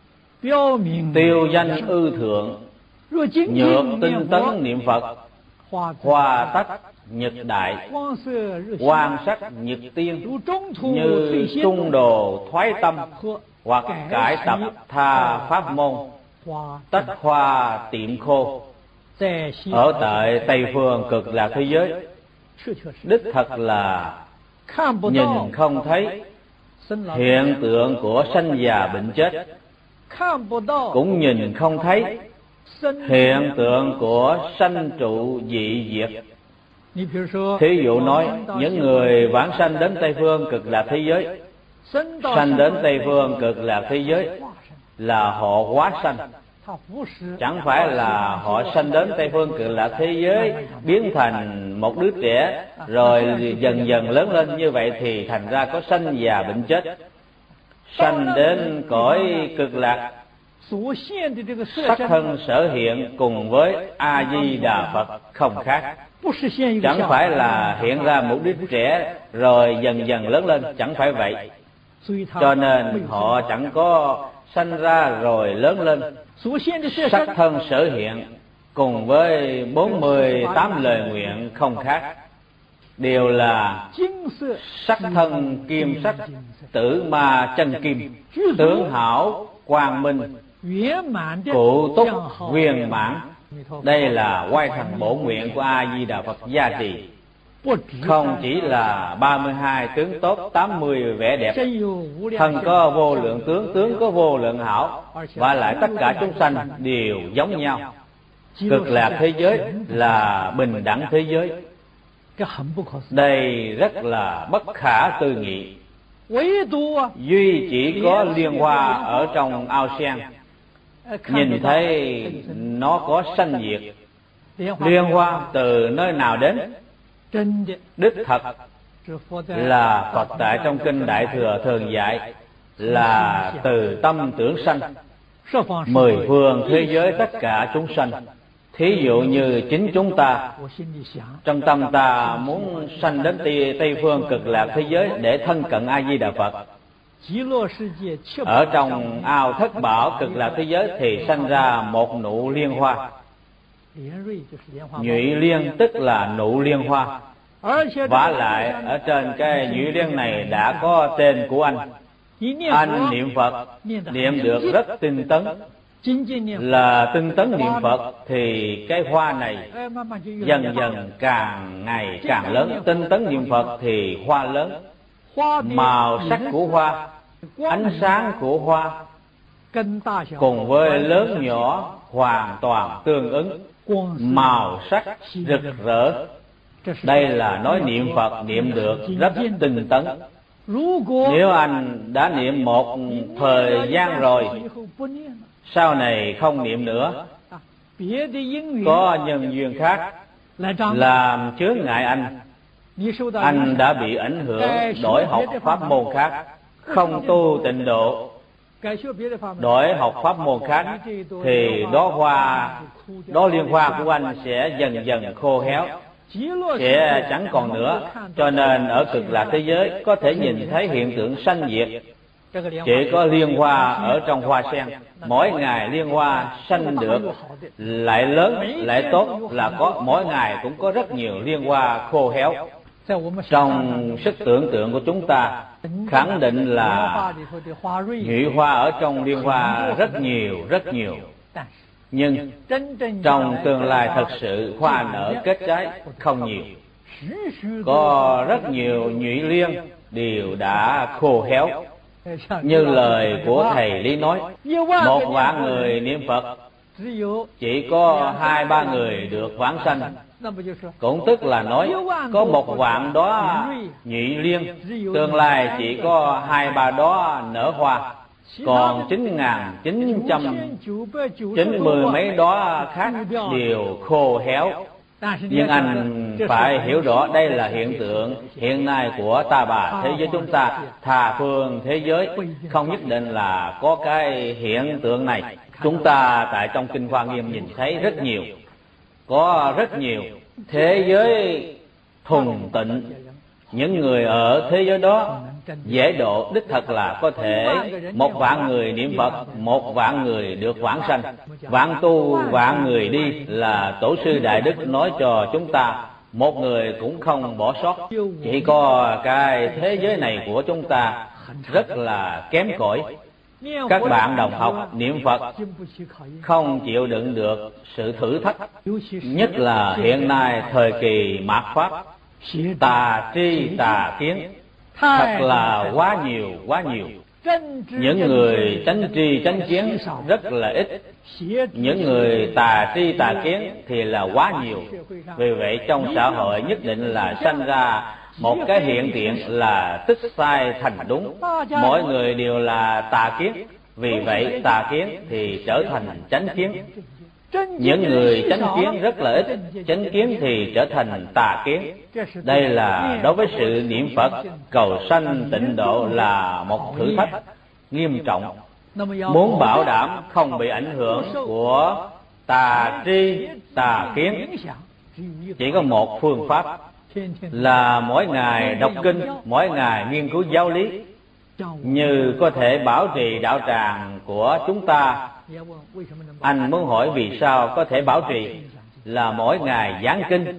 tiêu danh ư thượng, nhược tinh tấn niệm Phật, hòa tắc nhật đại, quan sắc nhật tiên, như trung đồ thoái tâm, hoặc cải tập tha pháp môn, tách hoa tiệm khô. Ở tại Tây phương cực lạc thế giới, đích thật là nhìn không thấy hiện tượng của sanh già bệnh chết, cũng nhìn không thấy hiện tượng của sanh trụ dị diệt. Thí dụ nói, những người vãng sanh đến Tây phương cực lạc thế giới, sanh đến Tây phương cực lạc thế giới là họ hóa sanh, chẳng phải là họ sanh đến Tây phương cực lạc thế giới biến thành một đứa trẻ rồi dần dần lớn lên. Như vậy thì thành ra có sanh già bệnh chết. Sanh đến cõi cực lạc, sắc thân sở hiện cùng với A Di Đà Phật không khác, chẳng phải là hiện ra một đứa trẻ rồi dần dần lớn lên, chẳng phải vậy. Cho nên họ chẳng có sanh ra rồi lớn lên. Sắc thân sở hiện cùng với bốn mươi tám lời nguyện không khác, đều là sắc thân kim sắc, tử ma chân kim, tướng hảo quang minh, cụ túc viên mãn. Đây là oai thần bổ nguyện của A Di Đà Phật gia trì. Không chỉ là ba mươi hai tướng tốt, tám mươi vẻ đẹp, thân có vô lượng tướng, tướng có vô lượng hảo, và lại tất cả chúng sanh đều giống nhau. Cực lạc thế giới là bình đẳng thế giới. Đây rất là bất khả tư nghị. Duy chỉ có liên hoa ở trong ao sen, nhìn thấy nó có sanh diệt. Liên hoa từ nơi nào đến? Đích thật là Phật tại trong kinh Đại Thừa thường dạy là từ tâm tưởng sanh. Mười phương thế giới tất cả chúng sanh, thí dụ như chính chúng ta, trong tâm ta muốn sanh đến Tây phương cực lạc thế giới để thân cận A Di Đà Phật. Ở trong ao thất bảo cực lạc thế giới thì sanh ra một nụ liên hoa. Nhụy liên tức là nụ liên hoa. Vả lại ở trên cái nhụy liên này đã có tên của anh. Anh niệm Phật niệm được rất tinh tấn, là tinh tấn niệm Phật thì cái hoa này dần dần càng ngày càng lớn. Tinh tấn niệm Phật thì hoa lớn. Màu sắc của hoa, ánh sáng của hoa cùng với lớn nhỏ hoàn toàn tương ứng, màu sắc rực rỡ. Đây là nói niệm Phật niệm được rất tinh tấn. Nếu anh đã niệm một thời gian rồi, sau này không niệm nữa, có nhân duyên khác làm chướng ngại anh, anh đã bị ảnh hưởng đổi học pháp môn khác, không tu tịnh độ, đổi học pháp môn khác, thì đó hoa, đó liên hoa của anh sẽ dần dần khô héo, sẽ chẳng còn nữa. Cho nên ở cực lạc thế giới có thể nhìn thấy hiện tượng sanh diệt. Chỉ có liên hoa ở trong hoa sen, mỗi ngày liên hoa sanh được lại lớn lại tốt, là có mỗi ngày cũng có rất nhiều liên hoa khô héo. Trong sức tưởng tượng của chúng ta khẳng định là nhụy hoa ở trong liên hoa rất nhiều rất nhiều, nhưng trong tương lai thật sự hoa nở kết trái không nhiều. Có rất nhiều nhụy liên đều đã khô héo. Như lời của thầy Lý nói, một vạn người niệm Phật chỉ có hai ba người được vãng sanh, cũng tức là nói có một vạn đó nhụy liên, tương lai chỉ có hai ba đó nở hoa. còn chín nghìn chín trăm chín mươi mấy đó khác đều khô héo. Nhưng anh phải hiểu rõ đây là hiện tượng hiện nay của ta bà thế giới chúng ta. Tha phương thế giới không nhất định là có cái hiện tượng này. Chúng ta tại trong Kinh Hoa Nghiêm nhìn thấy rất nhiều, có rất nhiều thế giới thuần tịnh. Những người ở thế giới đó dễ độ, đích thật là có thể một vạn người niệm Phật, một vạn người được vãng sanh. Vạn tu vạn người đi là Tổ sư Đại Đức nói cho chúng ta, một người cũng không bỏ sót. Chỉ có cái thế giới này của chúng ta rất là kém cỏi. Các bạn đồng học niệm Phật không chịu đựng được sự thử thách, nhất là hiện nay thời kỳ mạt Pháp, tà tri tà kiến thật là quá nhiều quá nhiều. Những người chánh tri chánh kiến rất là ít, những người tà tri tà kiến thì là quá nhiều. Vì vậy trong xã hội nhất định là sanh ra một cái hiện tượng là tích sai thành đúng. Mỗi người đều là tà kiến, vì vậy tà kiến thì trở thành chánh kiến. Những người chánh kiến rất là ít, chánh kiến thì trở thành tà kiến. Đây là đối với sự niệm Phật cầu sanh tịnh độ là một thử thách nghiêm trọng. Muốn bảo đảm không bị ảnh hưởng của tà tri tà kiến, chỉ có một phương pháp là mỗi ngày đọc kinh, mỗi ngày nghiên cứu giáo lý. Như có thể bảo trì đạo tràng của chúng ta. Anh muốn hỏi vì sao có thể bảo trì? Là mỗi ngày giảng kinh,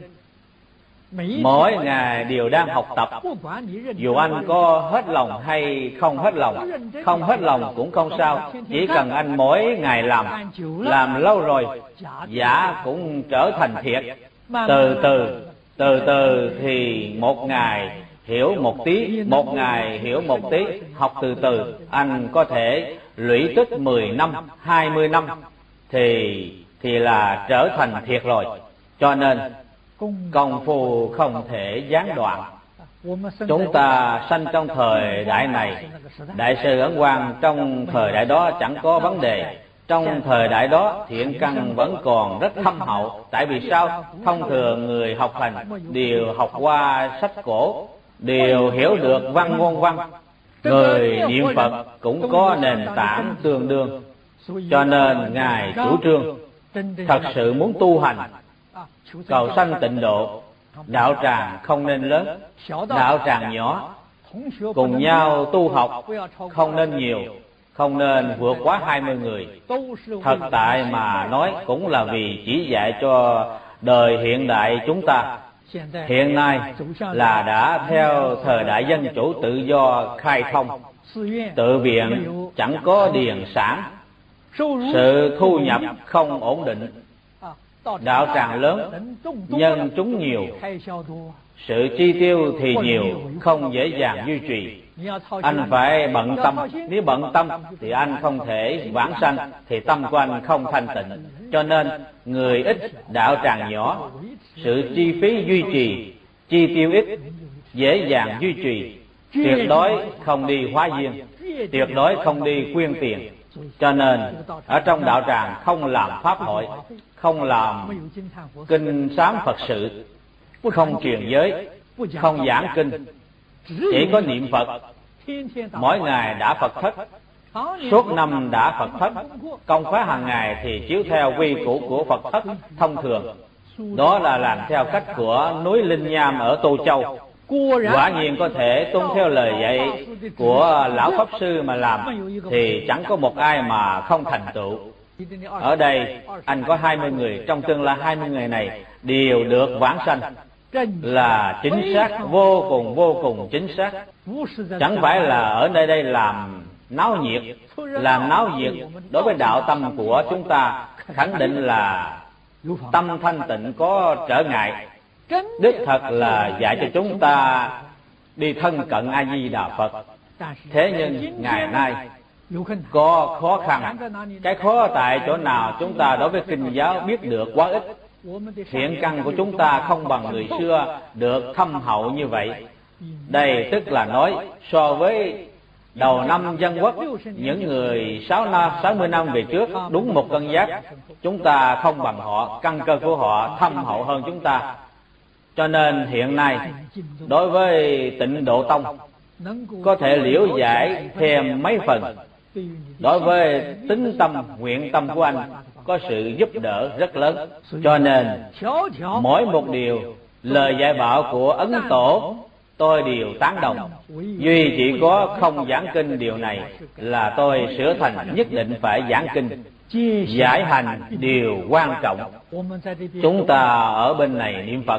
mỗi ngày đều đang học tập. Dù anh có hết lòng hay không hết lòng, không hết lòng cũng không sao. Chỉ cần anh mỗi ngày làm, làm lâu rồi, giả cũng trở thành thiệt. Từ từ, từ từ thì một ngày hiểu một tí, một ngày hiểu một tí, học từ từ, anh có thể lũy tích mười năm, hai mươi năm thì thì là trở thành thiệt rồi. Cho nên công phu không thể gián đoạn. Chúng ta sanh trong thời đại này, Đại sư Ấn Quang trong thời đại đó chẳng có vấn đề. Trong thời đại đó thiện căn vẫn còn rất thâm hậu. Tại vì sao? Thông thường người học hành đều học qua sách cổ, đều hiểu được văn ngôn văn. Người niệm Phật cũng có nền tảng tương đương. Cho nên Ngài chủ trương thật sự muốn tu hành cầu sanh tịnh độ, đạo tràng không nên lớn, đạo tràng nhỏ, cùng nhau tu học không nên nhiều, không nên vượt quá hai mươi người. Thật tại mà nói cũng là vì chỉ dạy cho đời hiện đại chúng ta. Hiện nay là đã theo thời đại dân chủ tự do khai thông, tự viện chẳng có điền sản, sự thu nhập không ổn định, đạo tràng lớn, nhân chúng nhiều, sự chi tiêu thì nhiều, không dễ dàng duy trì. Anh phải bận tâm, nếu bận tâm thì anh không thể vãng sanh, thì tâm của anh không thanh tịnh. Cho nên người ít, đạo tràng nhỏ, sự chi phí duy trì, chi tiêu ít, dễ dàng duy trì. Tuyệt đối không đi hóa duyên, tuyệt đối không đi quyên tiền. Cho nên ở trong đạo tràng không làm pháp hội, không làm kinh sám Phật sự, không truyền giới, không giảng kinh, chỉ có niệm Phật. Mỗi ngày đã Phật thất, suốt năm đã Phật thất, công khóa hàng ngày thì chiếu theo quy củ của Phật thất thông thường. Đó là làm theo cách của núi Linh Nham ở Tô Châu. Quả nhiên có thể tuân theo lời dạy của lão Pháp Sư mà làm, thì chẳng có một ai mà không thành tựu. Ở đây anh có hai mươi người, trong tương lai hai mươi người này đều được vãng sanh, là chính xác, vô cùng vô cùng chính xác. Chẳng phải là ở nơi đây làm náo nhiệt, làm náo nhiệt đối với đạo tâm của chúng ta, khẳng định là tâm thanh tịnh có trở ngại. Đích thật là dạy cho chúng ta đi thân cận A Di Đà Phật. Thế nhưng ngày nay có khó khăn. Cái khó tại chỗ nào chúng ta đối với kinh giáo biết được quá ít. Thiện căn của chúng ta không bằng người xưa được thâm hậu như vậy. Đây tức là nói so với đầu năm Dân Quốc, những người sáu năm, sáu mươi năm về trước, đúng một cân giác, chúng ta không bằng họ, căn cơ của họ thâm hậu hơn chúng ta. Cho nên hiện nay, đối với Tịnh Độ Tông, có thể liễu giải thêm mấy phần. Đối với tính tâm, nguyện tâm của anh, có sự giúp đỡ rất lớn. Cho nên, mỗi một điều, lời dạy bảo của Ấn Tổ, tôi đều tán đồng. Duy chỉ có không giảng kinh điều này là tôi sửa thành nhất định phải giảng kinh. Giải hành điều quan trọng. Chúng ta ở bên này niệm Phật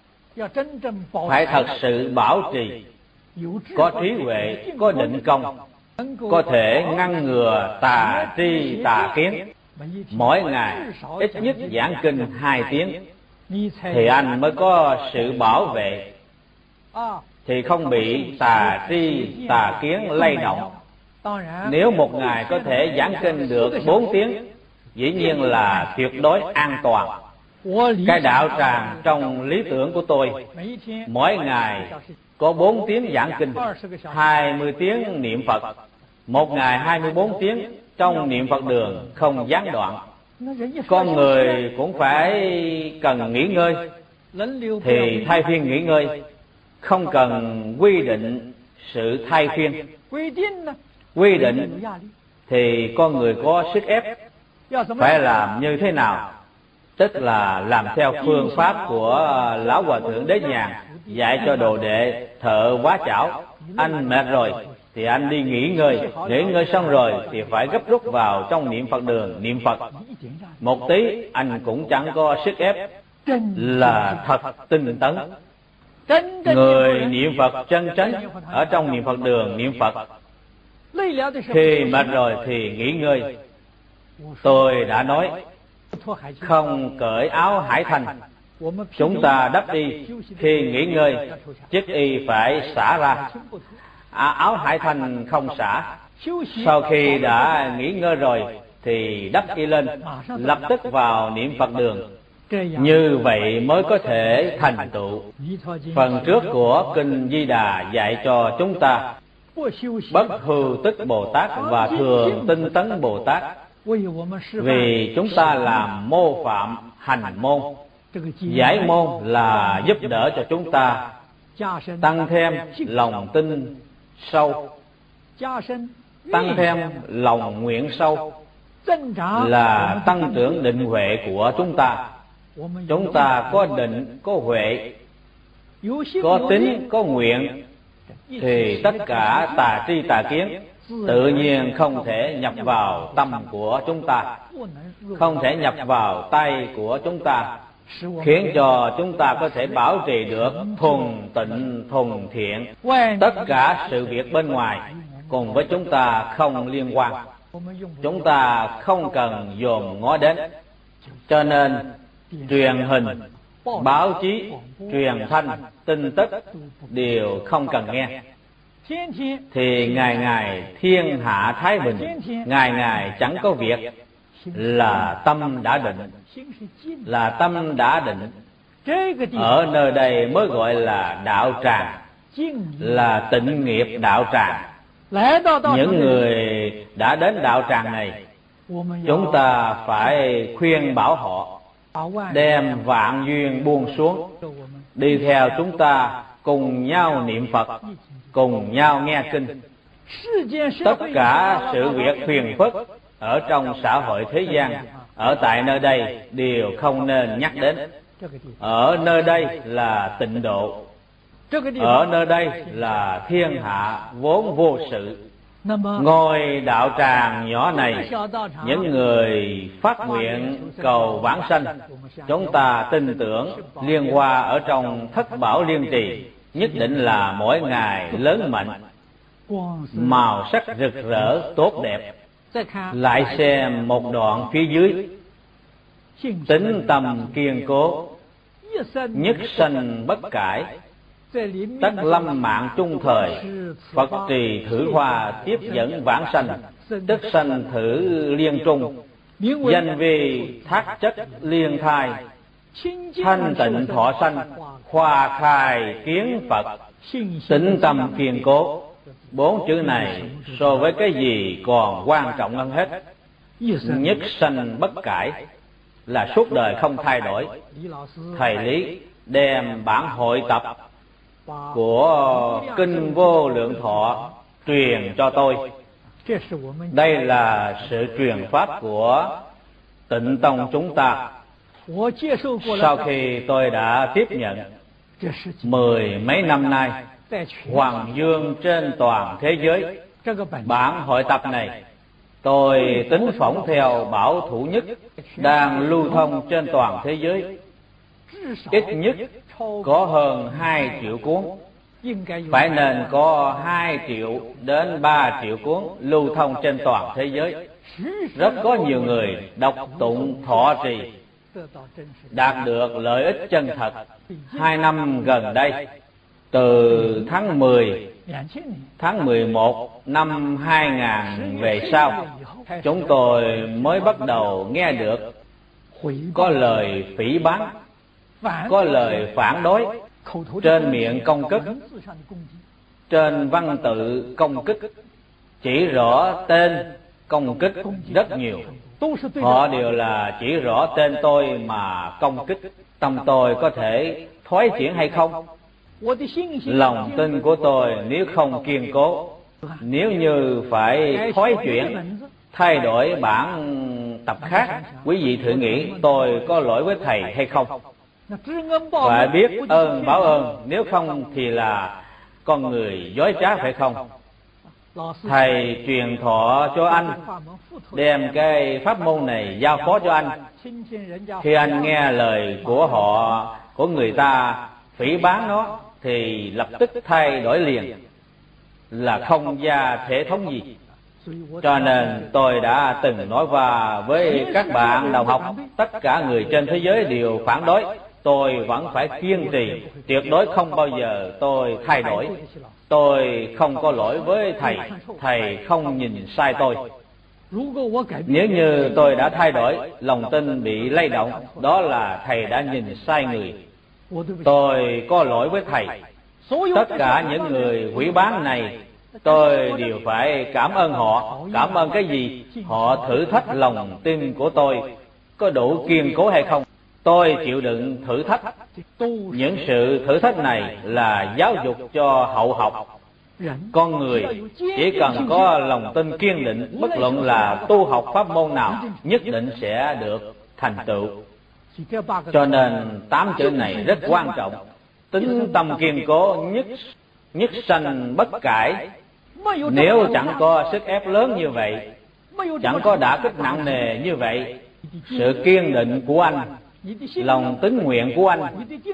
phải thật sự bảo trì, có trí huệ, có định công, có thể ngăn ngừa tà tri tà kiến. Mỗi ngày ít nhất giảng kinh hai tiếng, thì anh mới có sự bảo vệ, thì không bị tà tri tà kiến lay động. Nếu một ngày có thể giảng kinh được bốn tiếng, dĩ nhiên là tuyệt đối an toàn. Cái đạo tràng trong lý tưởng của tôi, mỗi ngày có bốn tiếng giảng kinh, hai mươi tiếng niệm Phật, một ngày hai mươi bốn tiếng trong niệm Phật đường không gián đoạn. Con người cũng phải cần nghỉ ngơi, thì thay phiên nghỉ ngơi, không cần quy định sự thay phiên. Quy định thì con người có sức ép, phải làm như thế nào? Tức là làm theo phương pháp của Lão Hòa Thượng Đế Nhàn dạy cho đồ đệ thợ hóa chảo. Anh mệt rồi thì anh đi nghỉ ngơi, nghỉ ngơi xong rồi thì phải gấp rút vào trong niệm Phật đường niệm Phật. Một tí anh cũng chẳng có sức ép, là thật tinh tấn. Người niệm Phật chân chánh ở trong niệm Phật đường niệm Phật, khi mệt rồi thì nghỉ ngơi. Tôi đã nói không cởi áo hải thành, chúng ta đắp y, khi nghỉ ngơi chiếc y phải xả ra. À, áo hải thành không xả. Sau khi đã nghỉ ngơi rồi thì đắp y lên, lập tức vào niệm Phật đường. Như vậy mới có thể thành tựu. Phần trước của Kinh Di Đà dạy cho chúng ta bất hư tức Bồ Tát và thường tinh tấn Bồ Tát, vì chúng ta làm mô phạm hành môn. Giải môn là giúp đỡ cho chúng ta tăng thêm lòng tin sâu, tăng thêm lòng nguyện sâu, là tăng trưởng định huệ của chúng ta. Chúng ta có định, có huệ, có tín, có nguyện, thì tất cả tà tri tà kiến tự nhiên không thể nhập vào tâm của chúng ta, không thể nhập vào tay của chúng ta, khiến cho chúng ta có thể bảo trì được thuần tịnh thuần thiện. Tất cả sự việc bên ngoài cùng với chúng ta không liên quan, chúng ta không cần dòm ngó đến. Cho nên truyền hình, báo chí, truyền thanh, tin tức đều không cần nghe, thì ngày ngày thiên hạ thái bình, ngày ngày chẳng có việc, là tâm đã định, là tâm đã định. Ở nơi đây mới gọi là đạo tràng, là tịnh nghiệp đạo tràng. Những người đã đến đạo tràng này, chúng ta phải khuyên bảo họ đem vạn duyên buông xuống, đi theo chúng ta cùng nhau niệm Phật, cùng nhau nghe kinh. Tất cả sự việc phiền phức ở trong xã hội thế gian, ở tại nơi đây đều không nên nhắc đến. Ở nơi đây là tịnh độ, ở nơi đây là thiên hạ vốn vô sự. Ngôi đạo tràng nhỏ này, những người phát nguyện cầu vãng sanh, chúng ta tin tưởng liên hoa ở trong thất bảo liên trì, nhất định là mỗi ngày lớn mạnh, màu sắc rực rỡ tốt đẹp. Lại xem một đoạn phía dưới: tính tâm kiên cố, nhất sanh bất cải, tất lâm mạng chung thời, Phật trì thử hoa tiếp dẫn vãng sanh, tức sanh thử liên trung, danh vì thác chất liên thai, thanh tịnh thọ sanh, hoa khai kiến Phật. Tính tâm kiên cố, Bốn chữ này so với cái gì còn quan trọng hơn hết. Nhất sanh bất cải là suốt đời không thay đổi. Thầy Lý đem bản hội tập của Kinh Vô Lượng Thọ truyền cho tôi. Đây là sự truyền pháp của Tịnh Tông chúng ta. Sau khi tôi đã tiếp nhận mười mấy năm nay hoàng dương trên toàn thế giới, bản hội tập này tôi tính phỏng theo bảo thủ nhất đang lưu thông trên toàn thế giới, ít nhất có hơn hai triệu cuốn, phải nên có hai triệu đến ba triệu cuốn lưu thông trên toàn thế giới. Rất có nhiều người đọc tụng thọ trì, đạt được lợi ích chân thật. Hai năm gần đây, từ tháng mười, tháng mười một năm hai nghìn về sau, chúng tôi mới bắt đầu nghe được có lời phỉ báng, có lời phản đối, trên miệng công kích, trên văn tự công kích, chỉ rõ tên công kích rất nhiều. Họ đều là chỉ rõ tên tôi mà công kích. Tâm tôi có thể thoái chuyển hay không? Lòng tin của tôi nếu không kiên cố, nếu như phải thoái chuyển, thay đổi bản tập khác, quý vị thử nghĩ tôi có lỗi với thầy hay không? Phải biết ơn báo ơn, nếu không thì là con người dối trá, phải không? Thầy truyền thọ cho anh, đem cái pháp môn này giao phó cho anh. Khi anh nghe lời của họ, của người ta phỉ báng nó, thì lập tức thay đổi liền, là không gia thể thống gì. Cho nên tôi đã từng nói và với các bạn đồng học, tất cả người trên thế giới đều phản đối, tôi vẫn phải kiên trì, tuyệt đối không bao giờ tôi thay đổi. Tôi không có lỗi với thầy, thầy không nhìn sai tôi. Nếu như tôi đã thay đổi, lòng tin bị lay động, đó là thầy đã nhìn sai người. Tôi có lỗi với thầy. Tất cả những người hủy bán này, tôi đều phải cảm ơn họ. Cảm ơn cái gì? Họ thử thách lòng tin của tôi có đủ kiên cố hay không. Tôi chịu đựng thử thách. Những sự thử thách này là giáo dục cho hậu học. Con người chỉ cần có lòng tin kiên định, bất luận là tu học pháp môn nào, nhất định sẽ được thành tựu. Cho nên tám chữ này rất quan trọng. Tính tâm kiên cố, nhất nhất sanh bất cải. Nếu chẳng có sức ép lớn như vậy, chẳng có đả kích nặng nề như vậy, sự kiên định của anh, lòng tín nguyện của anh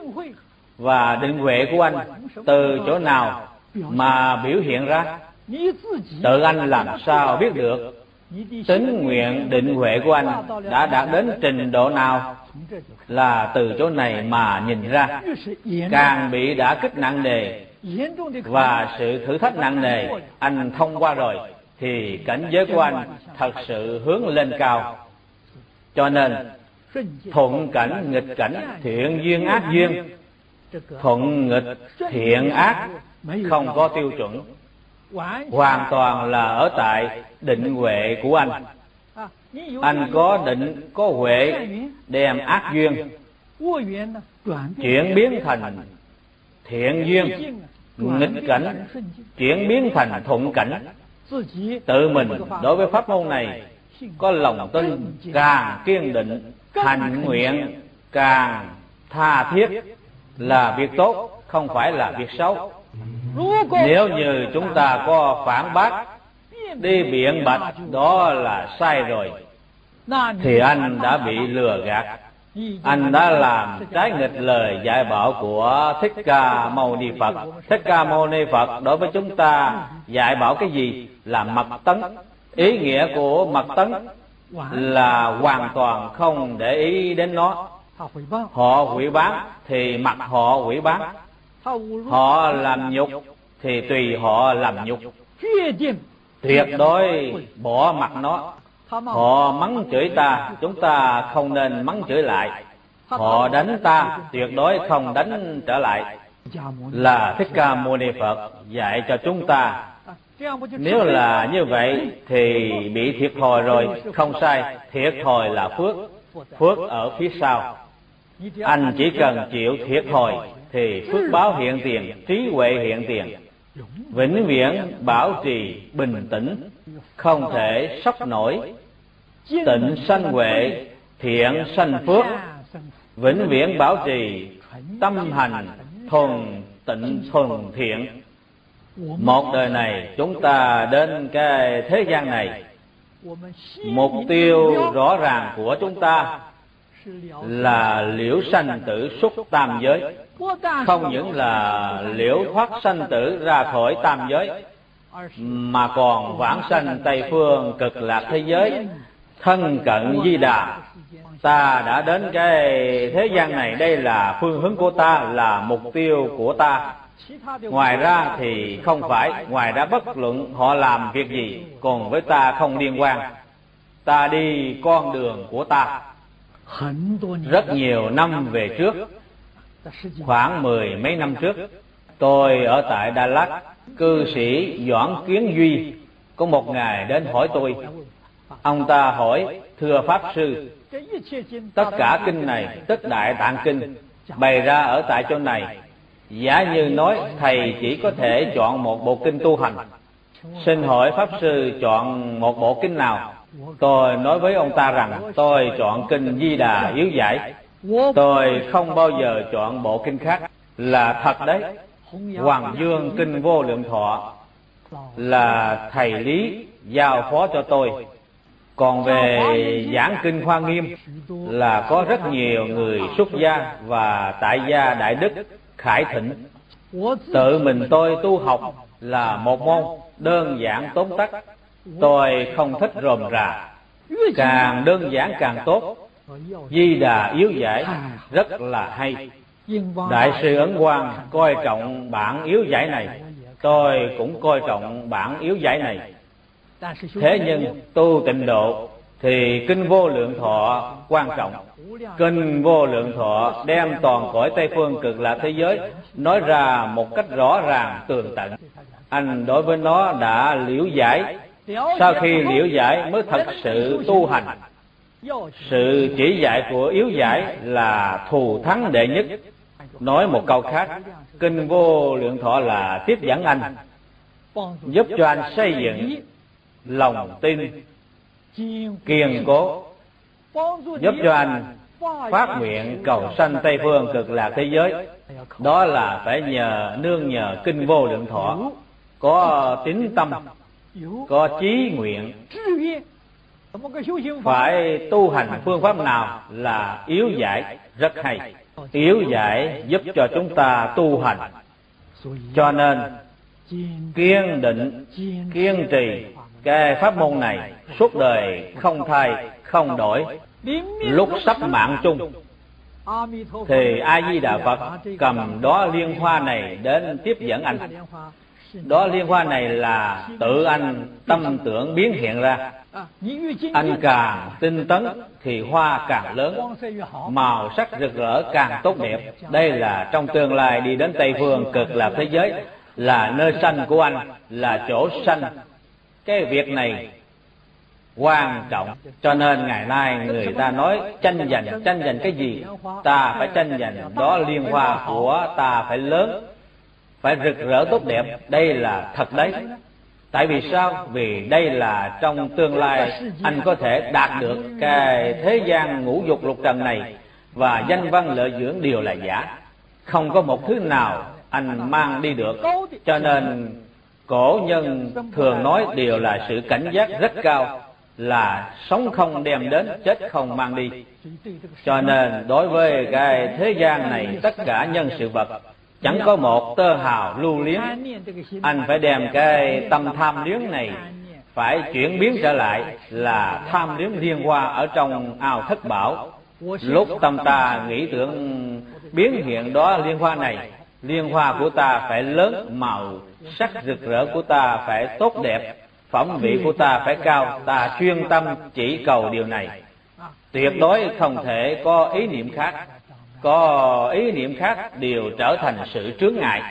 và định huệ của anh từ chỗ nào mà biểu hiện ra? Tự anh làm sao biết được tín nguyện định huệ của anh đã đạt đến trình độ nào? Là từ chỗ này mà nhìn ra. Càng bị đả kích nặng nề và sự thử thách nặng nề anh thông qua rồi, thì cảnh giới của anh thật sự hướng lên cao. Cho nên thuận cảnh nghịch cảnh, thiện duyên ác duyên, thuận nghịch thiện ác không có tiêu chuẩn, hoàn toàn là ở tại định huệ của anh. Anh có định, có huệ, đem ác duyên chuyển biến thành thiện duyên, nghịch cảnh chuyển biến thành thuận cảnh. Tự mình đối với pháp môn này có lòng tin càng kiên định, hành nguyện càng tha thiết, là việc tốt, không phải là việc xấu. Nếu như chúng ta có phản bác, đi biện bạch, đó là sai rồi, thì anh đã bị lừa gạt. Anh đã làm trái nghịch lời dạy bảo của Thích Ca Mâu Ni Phật. Thích Ca Mâu Ni Phật đối với chúng ta dạy bảo cái gì? Là mật tấn. Ý nghĩa của mật tấn là hoàn toàn không để ý đến nó. Họ hủy bán thì mặc họ hủy bán, họ làm nhục thì tùy họ làm nhục, tuyệt đối bỏ mặc nó. Họ mắng chửi ta, chúng ta không nên mắng chửi lại. Họ đánh ta, tuyệt đối không đánh trở lại. Là Thích Ca Mâu Ni Phật dạy cho chúng ta Nếu là như vậy thì bị thiệt thòi rồi. Không sai, thiệt thòi là phước, phước ở phía sau. Anh chỉ cần chịu thiệt thòi thì phước báo hiện tiền, trí huệ hiện tiền, vĩnh viễn bảo trì bình tĩnh, không thể sốc nổi. Tịnh sanh huệ, thiện sanh phước, vĩnh viễn bảo trì tâm hành thuần tịnh thuần thiện. Một đời này chúng ta đến cái thế gian này, mục tiêu rõ ràng của chúng ta là liễu sanh tử xuất tam giới. Không những là liễu thoát sanh tử ra khỏi tam giới, mà còn vãng sanh Tây Phương cực lạc thế giới, thân cận Di Đà. Ta đã đến cái thế gian này, đây là phương hướng của ta, là mục tiêu của ta. Ngoài ra thì không phải, ngoài ra bất luận họ làm việc gì, còn với ta không liên quan. Ta đi con đường của ta. Rất nhiều năm về trước, khoảng mười mấy năm trước, tôi ở tại Đà Lạt, cư sĩ Doãn Kiến Duy có một ngày đến hỏi tôi. Ông ta hỏi: thưa Pháp Sư, tất cả kinh này, tức Đại Tạng Kinh, bày ra ở tại chỗ này, giả như nói thầy chỉ có thể chọn một bộ kinh tu hành, xin hỏi Pháp Sư chọn một bộ kinh nào? Tôi nói với ông ta rằng tôi chọn kinh Di Đà Yếu Giải, tôi không bao giờ chọn bộ kinh khác. Là thật đấy. Hoàng Dương Kinh Vô Lượng Thọ là thầy Lý giao phó cho tôi. Còn về giảng kinh Hoa Nghiêm là có rất nhiều người xuất gia và tại gia đại đức khải thịnh. Tự mình tôi tu học là một môn đơn giản tóm tắt. Tôi không thích rườm rà, càng đơn giản càng tốt. Di Đà Yếu Giải rất là hay. Đại sư Ấn Quang coi trọng bản yếu giải này, tôi cũng coi trọng bản yếu giải này. Thế nhưng tu tịnh độ thì kinh Vô Lượng Thọ quan trọng. Kinh Vô Lượng Thọ đem toàn cõi Tây Phương cực lạc thế giới nói ra một cách rõ ràng tường tận. Anh đối với nó đã liễu giải. Sau khi liễu giải mới thật sự tu hành. Sự chỉ dạy của yếu giải là thù thắng đệ nhất. Nói một câu khác, kinh Vô Lượng Thọ là tiếp dẫn anh, giúp cho anh xây dựng lòng tin kiên cố, giúp cho anh phát nguyện cầu sanh Tây Phương cực lạc thế giới. Đó là phải nhờ nương nhờ kinh Vô Lượng Thọ, có tín tâm, có chí nguyện. Phải tu hành phương pháp nào là yếu giải rất hay. Yếu giải giúp cho chúng ta tu hành. Cho nên kiên định, kiên trì cái pháp môn này suốt đời không thay, không đổi. Lúc sắp mạng chung thì A Di Đà Phật cầm đóa liên hoa này đến tiếp dẫn anh. Đóa liên hoa này là tự anh tâm tưởng biến hiện ra. Anh càng tinh tấn thì hoa càng lớn, màu sắc rực rỡ càng tốt đẹp. Đây là trong tương lai đi đến Tây Phương cực lạc thế giới, là nơi sanh của anh, là chỗ sanh. Cái việc này quan trọng. Cho nên ngày nay người ta nói tranh giành, tranh giành cái gì? Ta phải tranh giành đó liên hoa của ta phải lớn, phải rực rỡ tốt đẹp. Đây là thật đấy. Tại vì sao? Vì đây là trong tương lai anh có thể đạt được cái thế gian ngũ dục lục trần này, và danh văn lợi dưỡng đều là giả, không có một thứ nào anh mang đi được. Cho nên cổ nhân thường nói đều là sự cảnh giác rất cao, là sống không đem đến, chết không mang đi. Cho nên đối với cái thế gian này, tất cả nhân sự vật chẳng có một tơ hào lưu luyến. Anh phải đem cái tâm tham luyến này phải chuyển biến trở lại là tham luyến liên hoa ở trong ao thất bảo. Lúc tâm ta nghĩ tưởng biến hiện đó liên hoa này, liên hoa của ta phải lớn, màu sắc rực rỡ của ta phải tốt đẹp, phẩm vị của ta phải cao. Ta chuyên tâm chỉ cầu điều này, tuyệt đối không thể có ý niệm khác. Có ý niệm khác đều trở thành sự chướng ngại.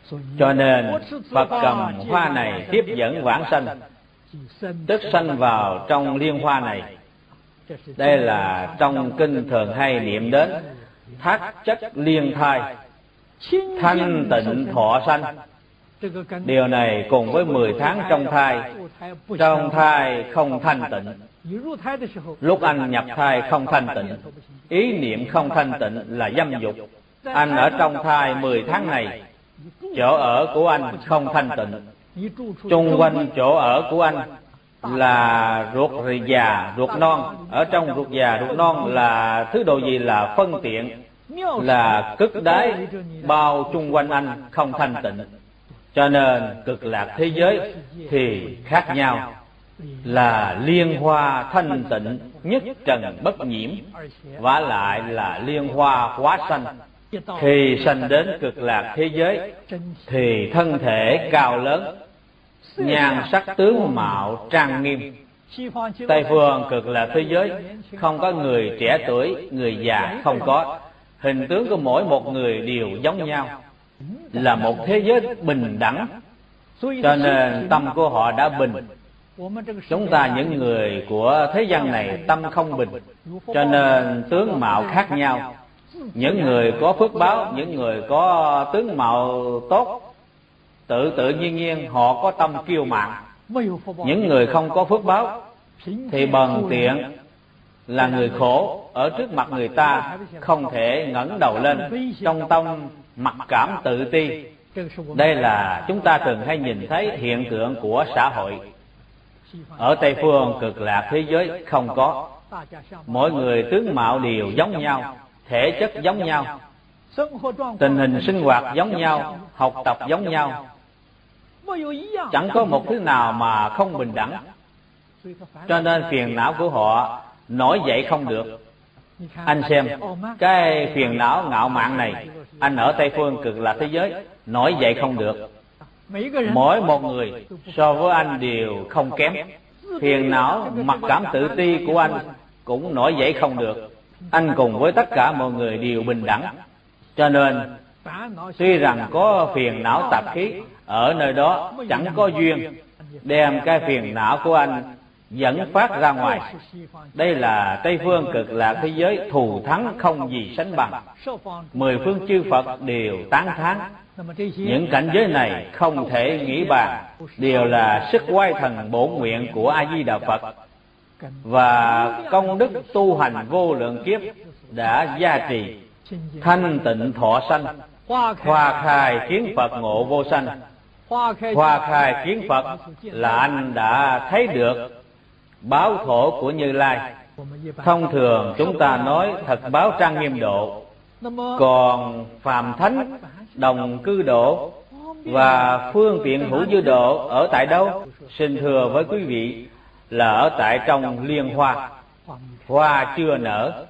Cho nên Phật cầm hoa này tiếp dẫn vãng sanh, tức sanh vào trong liên hoa này. Đây là trong kinh thường hay niệm đến thác chất liên thai, thanh tịnh thọ sanh. Điều này cùng với mười tháng trong thai. Trong thai không thanh tịnh, lúc anh nhập thai không thanh tịnh, ý niệm không thanh tịnh là dâm dục. Anh ở trong thai mười tháng này, chỗ ở của anh không thanh tịnh. Chung quanh chỗ ở của anh là ruột già, ruột non. Ở trong ruột già, ruột non là thứ đồ gì? Là phân tiện, là cực đái bao chung quanh anh không thanh tịnh. Cho nên cực lạc thế giới thì khác nhau, là liên hoa thanh tịnh, nhất trần bất nhiễm, vả lại là liên hoa hóa sanh. Khi sanh đến cực lạc thế giới thì thân thể cao lớn, nhan sắc tướng mạo trang nghiêm. Tây phương cực lạc thế giới không có người trẻ tuổi, người già không có. Hình tướng của mỗi một người đều giống nhau, là một thế giới bình đẳng. Cho nên tâm của họ đã bình. Chúng ta những người của thế gian này tâm không bình, cho nên tướng mạo khác nhau. Những người có phước báo, những người có tướng mạo tốt, tự tự nhiên nhiên họ có tâm kiêu mạn. Những người không có phước báo thì bần tiện, là người khổ, ở trước mặt người ta không thể ngẩng đầu lên, trong tâm mặc cảm tự ti. Đây là chúng ta thường hay nhìn thấy hiện tượng của xã hội. Ở Tây phương cực lạc thế giới không có. Mỗi người tướng mạo đều giống nhau, thể chất giống nhau, tình hình sinh hoạt giống nhau, học tập giống nhau, chẳng có một thứ nào mà không bình đẳng. Cho nên phiền não của họ nổi dậy không được. Anh xem cái phiền não ngạo mạn này, anh ở Tây phương cực lạc thế giới nổi dậy không được. Mỗi một người so với anh đều không kém. Phiền não mặc cảm tự ti của anh cũng nổi dậy không được. Anh cùng với tất cả mọi người đều bình đẳng. Cho nên tuy rằng có phiền não tạp khí, ở nơi đó chẳng có duyên đem cái phiền não của anh dẫn phát ra ngoài. Đây là Tây phương cực lạc thế giới thù thắng không gì sánh bằng. Mười phương chư Phật đều tán thán. Những cảnh giới này không thể nghĩ bàn, đều là sức oai thần bổn nguyện của A Di Đà Phật, và công đức tu hành vô lượng kiếp đã gia trì. Thanh tịnh thọ sanh, hoa khai kiến Phật ngộ vô sanh. Hoa khai kiến Phật là anh đã thấy được báo thổ của Như Lai. Thông thường chúng ta nói thật báo trang nghiêm độ, còn phàm thánh đồng cư độ và phương tiện hữu dư độ ở tại đâu? Xin thưa với quý vị là ở tại trong liên hoa. Hoa chưa nở,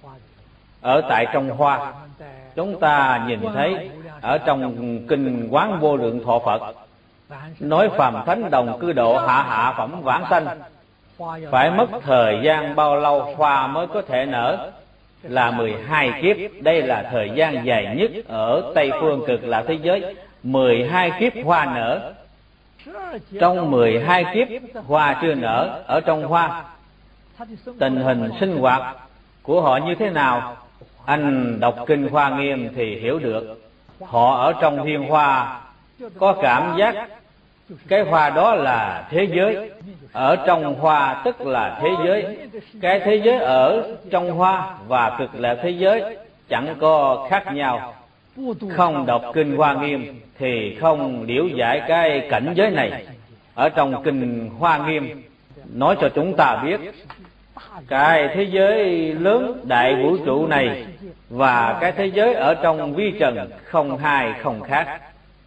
ở tại trong hoa. Chúng ta nhìn thấy ở trong kinh Quán Vô Lượng Thọ Phật nói phàm thánh đồng cư độ hạ hạ phẩm vãng sanh, phải mất thời gian bao lâu hoa mới có thể nở? Là mười hai kiếp. Đây là thời gian dài nhất ở Tây phương cực lạc thế giới. Mười hai kiếp hoa nở. Trong mười hai kiếp hoa chưa nở, ở trong hoa tình hình sinh hoạt của họ như thế nào? Anh đọc kinh Hoa Nghiêm thì hiểu được. Họ ở trong thiên hoa có cảm giác cái hoa đó là thế giới. Ở trong hoa tức là thế giới. Cái thế giới ở trong hoa và cực lạc thế giới chẳng có khác nhau. Không đọc kinh Hoa Nghiêm thì không liễu giải cái cảnh giới này. Ở trong kinh Hoa Nghiêm nói cho chúng ta biết cái thế giới lớn đại vũ trụ này và cái thế giới ở trong vi trần không hai không khác.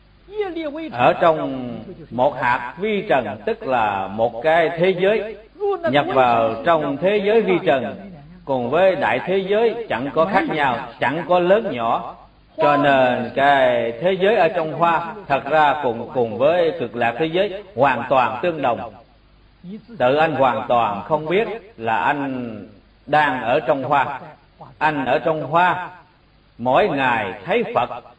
Ở trong một hạt vi trần tức là một cái thế giới, nhập vào trong thế giới vi trần cùng với đại thế giới chẳng có khác nhau, chẳng có lớn nhỏ. Cho nên cái thế giới ở trong hoa thật ra cùng cùng với cực lạc thế giới hoàn toàn tương đồng. Tự anh hoàn toàn không biết là anh đang ở trong hoa. Anh ở trong hoa mỗi ngày thấy Phật,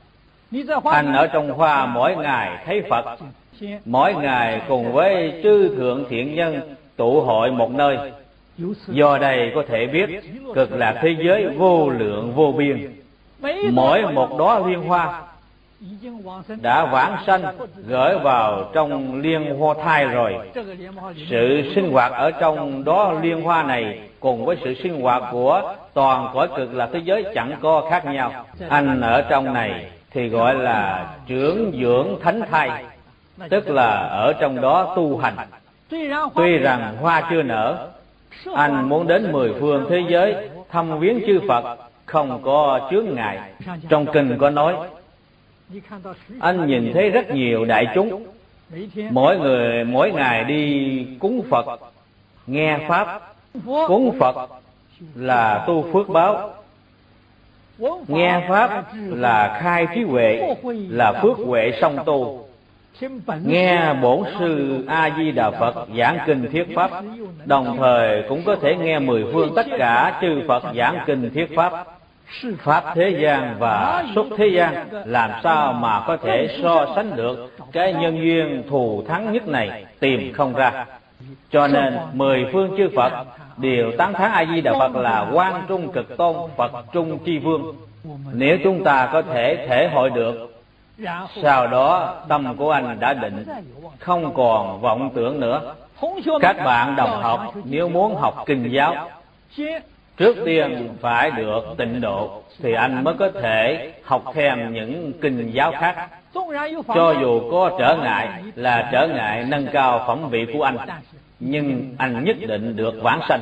Anh ở trong hoa mỗi ngày thấy Phật, mỗi ngày cùng với chư thượng thiện nhân tụ hội một nơi. Do đây có thể biết cực lạc thế giới vô lượng vô biên. Mỗi một đóa liên hoa đã vãng sanh gửi vào trong liên hoa thai rồi. Sự sinh hoạt ở trong đó liên hoa này cùng với sự sinh hoạt của toàn cõi cực lạc thế giới chẳng có khác nhau. Anh ở trong này thì gọi là trưởng dưỡng thánh thai, tức là ở trong đó tu hành. Tuy rằng hoa chưa nở, anh muốn đến mười phương thế giới thăm viếng chư Phật không có chướng ngại. Trong kinh có nói, anh nhìn thấy rất nhiều đại chúng, mỗi người mỗi ngày đi cúng Phật, nghe Pháp. Cúng Phật là tu phước báo, nghe Pháp là khai trí huệ, là phước huệ song tu. Nghe bổn sư A Di Đà Phật giảng kinh thuyết pháp, đồng thời cũng có thể nghe mười phương tất cả chư Phật giảng kinh thuyết pháp. Pháp thế gian và xuất thế gian làm sao mà có thể so sánh được cái nhân duyên thù thắng nhất này, tìm không ra. Cho nên mười phương chư Phật đều tán thán A Di Đà Phật là Quang Trung Cực Tôn, Phật Trung Chi Vương. Nếu chúng ta có thể thể hội được, sau đó tâm của anh đã định, không còn vọng tưởng nữa. Các bạn đồng học nếu muốn học kinh giáo, trước tiên phải được tịnh độ thì anh mới có thể học thêm những kinh giáo khác. Cho dù có trở ngại là trở ngại nâng cao phẩm vị của anh, nhưng anh nhất định được vãng sanh.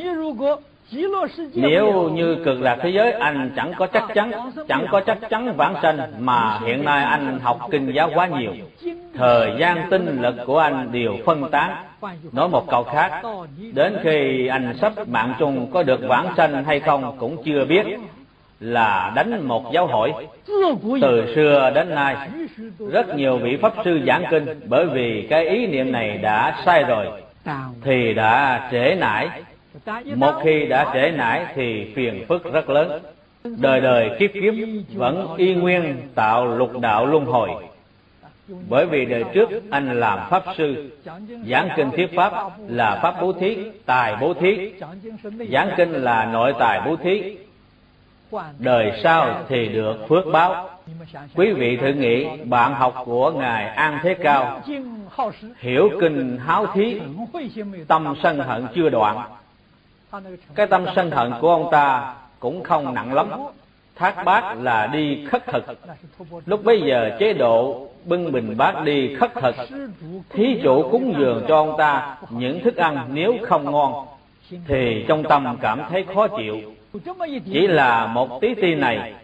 Nếu như cực lạc thế giới anh chẳng có chắc chắn, chẳng có chắc chắn vãng sanh, mà hiện nay anh học kinh giáo quá nhiều, thời gian tinh lực của anh đều phân tán. Nói một câu khác, đến khi anh sắp mạng chung có được vãng sanh hay không cũng chưa biết, là đánh một dấu hỏi. Từ xưa đến nay, rất nhiều vị pháp sư giảng kinh, bởi vì cái ý niệm này đã sai rồi thì đã trễ nải. Một khi đã trễ nải thì phiền phức rất lớn, đời đời kiếp kiếp vẫn y nguyên tạo lục đạo luân hồi. Bởi vì đời trước anh làm pháp sư, giảng kinh thuyết pháp là pháp bố thí, tài bố thí. Giảng kinh là nội tài bố thí. Đời sau thì được phước báo. Quý vị thử nghĩ, bạn học của Ngài An Thế Cao, hiểu kinh háo thí, tâm sân hận chưa đoạn. Cái tâm sân hận của ông ta cũng không nặng lắm. Thác bát là đi khất thực. Lúc bấy giờ chế độ bưng bình bát đi khất thực, thí chủ cúng dường cho ông ta những thức ăn nếu không ngon thì trong tâm cảm thấy khó chịu. Chỉ là một tí ti này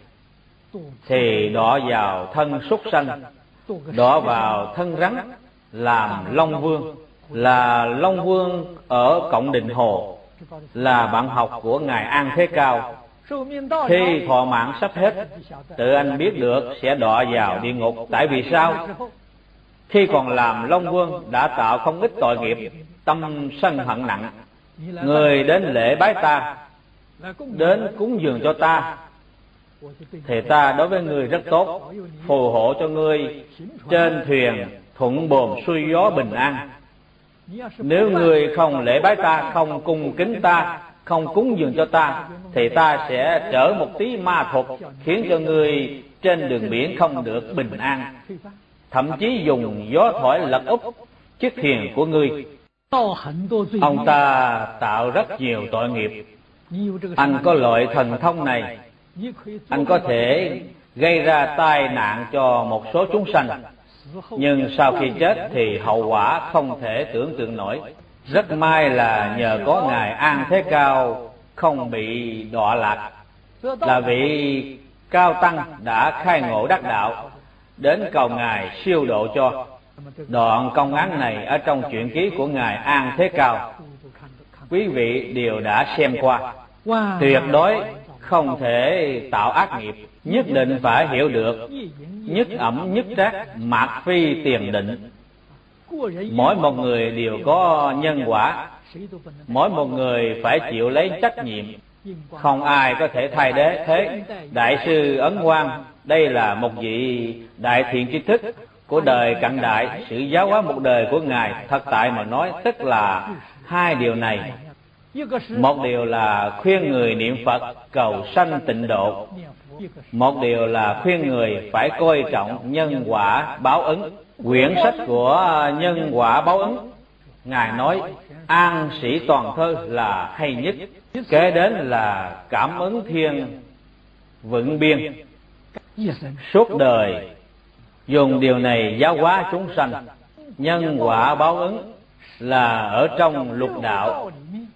thì đọa vào thân súc sanh, đọa vào thân rắn, làm Long Vương. Là Long Vương ở Cộng Định Hồ, là bạn học của Ngài An Thế Cao. Khi thọ mạng sắp hết, tự anh biết được sẽ đọa vào địa ngục. Tại vì sao? Khi còn làm Long Vương đã tạo không ít tội nghiệp, tâm sân hận nặng. Người đến lễ bái ta, đến cúng dường cho ta, thì ta đối với người rất tốt, phù hộ cho ngươi trên thuyền thuận buồm xuôi gió bình an. Nếu người không lễ bái ta, không cung kính ta, không cúng dường cho ta, thì ta sẽ trở một tí ma thuật, khiến cho người trên đường biển không được bình an, thậm chí dùng gió thổi lật úp chiếc thuyền của ngươi. Ông ta tạo rất nhiều tội nghiệp. Anh có loại thần thông này, anh có thể gây ra tai nạn cho một số chúng sanh, nhưng sau khi chết thì hậu quả không thể tưởng tượng nổi. Rất may là nhờ có Ngài An Thế Cao không bị đọa lạc, là vị cao tăng đã khai ngộ đắc đạo, đến cầu Ngài siêu độ cho. Đoạn công án này ở trong truyện ký của Ngài An Thế Cao, quý vị đều đã xem qua. Tuyệt đối không thể tạo ác nghiệp, nhất định phải hiểu được nhất ẩm nhất trác, mạt phi tiền định. Mỗi một người đều có nhân quả, mỗi một người phải chịu lấy trách nhiệm. không ai có thể thay thế thế. Đại sư Ấn Quang đây là một vị đại thiện tri thức của đời cận đại. Sự giáo hóa một đời của ngài thật tại mà nói tức là hai điều này. Một điều là khuyên người niệm Phật cầu sanh tịnh độ, một điều là khuyên người phải coi trọng nhân quả báo ứng. Quyển sách của nhân quả báo ứng, ngài nói An Sĩ Toàn Thơ là hay nhất, kế đến là Cảm Ứng Thiên Vựng Biên. Suốt đời dùng điều này giáo hóa chúng sanh. Nhân quả báo ứng là ở trong lục đạo,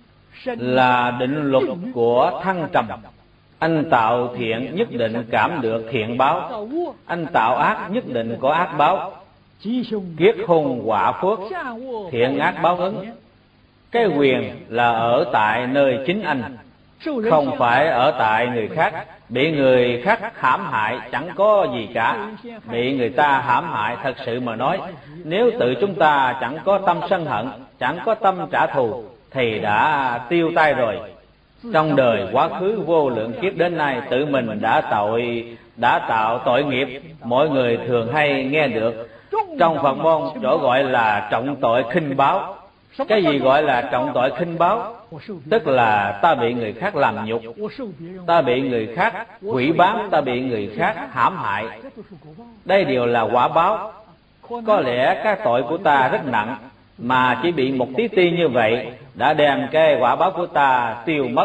là định luật của thăng trầm. Anh tạo thiện nhất định cảm được thiện báo, anh tạo ác nhất định có ác báo. Kiết hung quả phước, thiện ác báo ứng. Cái quyền là ở tại nơi chính anh, không phải ở tại người khác. Bị người khác hãm hại chẳng có gì cả. Bị người ta hãm hại thật sự mà nói, nếu tự chúng ta chẳng có tâm sân hận, chẳng có tâm trả thù, thì đã tiêu tay rồi. Trong đời quá khứ vô lượng kiếp đến nay, tự mình đã tội đã tạo tội nghiệp. Mọi người thường hay nghe được trong Phật môn chỗ gọi là trọng tội khinh báo. Cái gì gọi là trọng tội khinh báo? Tức là ta bị người khác làm nhục, ta bị người khác hủy báng, ta bị người khác hãm hại. Đây đều là quả báo. Có lẽ cái tội của ta rất nặng, mà chỉ bị một tí ti như vậy đã đem cái quả báo của ta tiêu mất.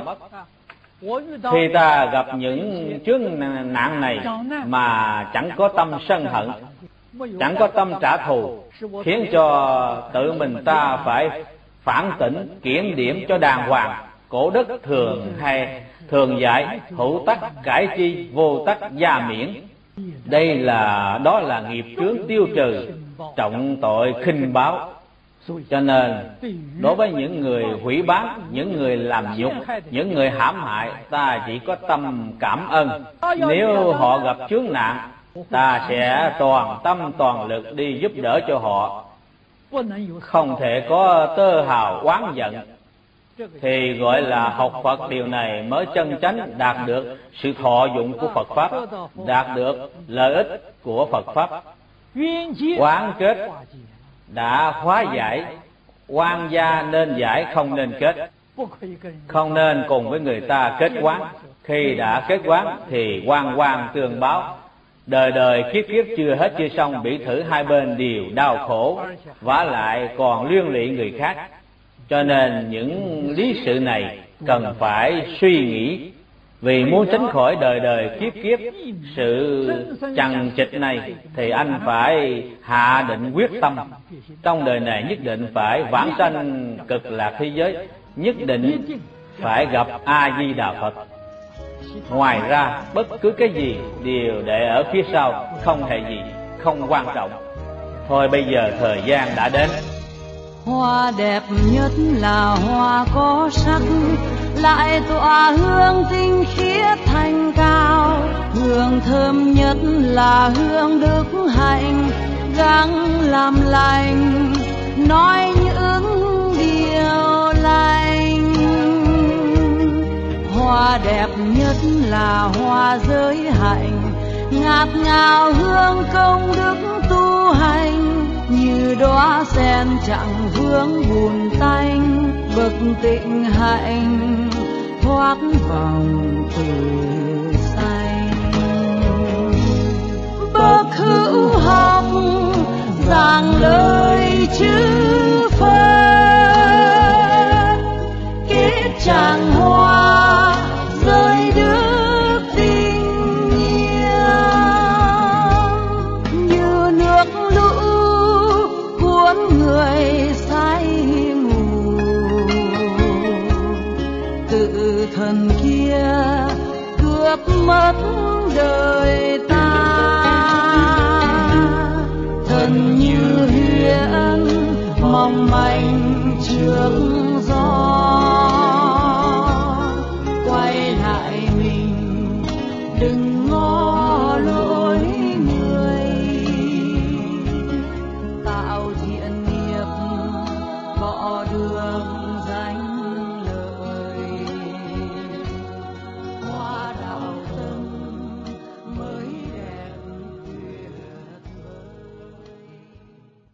Khi ta gặp những chướng nạn này mà chẳng có tâm sân hận, chẳng có tâm trả thù, khiến cho tự mình ta phải phản tỉnh kiểm điểm cho đàng hoàng. Cổ đức thường hay thường dạy hữu tắc cải chi, vô tắc gia miễn. Đây là đó là nghiệp chướng tiêu trừ, trọng tội khinh báo. Cho nên đối với những người hủy báng, những người làm nhục, những người hãm hại, ta chỉ có tâm cảm ơn. Nếu họ gặp chướng nạn, ta sẽ toàn tâm toàn lực đi giúp đỡ cho họ, không thể có tơ hào oán giận. Thì gọi là học Phật. Điều này mới chân chánh đạt được sự thọ dụng của Phật Pháp, đạt được lợi ích của Phật Pháp. Oán kết đã hóa giải, oan gia nên giải không nên kết. Không nên cùng với người ta kết oán. Khi đã kết oán thì oan oan tương báo. Đời đời kiếp kiếp chưa hết chưa xong, bị thử hai bên đều đau khổ, vả lại còn liên lụy người khác. Cho nên những lý sự này cần phải suy nghĩ. Vì muốn tránh khỏi đời đời kiếp kiếp sự chằng chịt này, thì anh phải hạ định quyết tâm. Trong đời này nhất định phải vãng sanh cực lạc thế giới, nhất định phải gặp A-di-đà Phật. Ngoài ra bất cứ cái gì đều để ở phía sau, không hề gì, không quan trọng. Thôi bây giờ thời gian đã đến. Hoa đẹp nhất là hoa có sắc, lại tỏa hương tinh khiết thanh cao. Hương thơm nhất là hương đức hạnh, gắng làm lành, nói những điều lành. Hoa đẹp nhất là hoa giới hạnh, ngát ngào hương công đức tu hành. Như đóa sen chẳng vương buồn tanh, bậc tịnh hạnh thoát vòng từ xanh. Bậc hữu học giảng lời chữ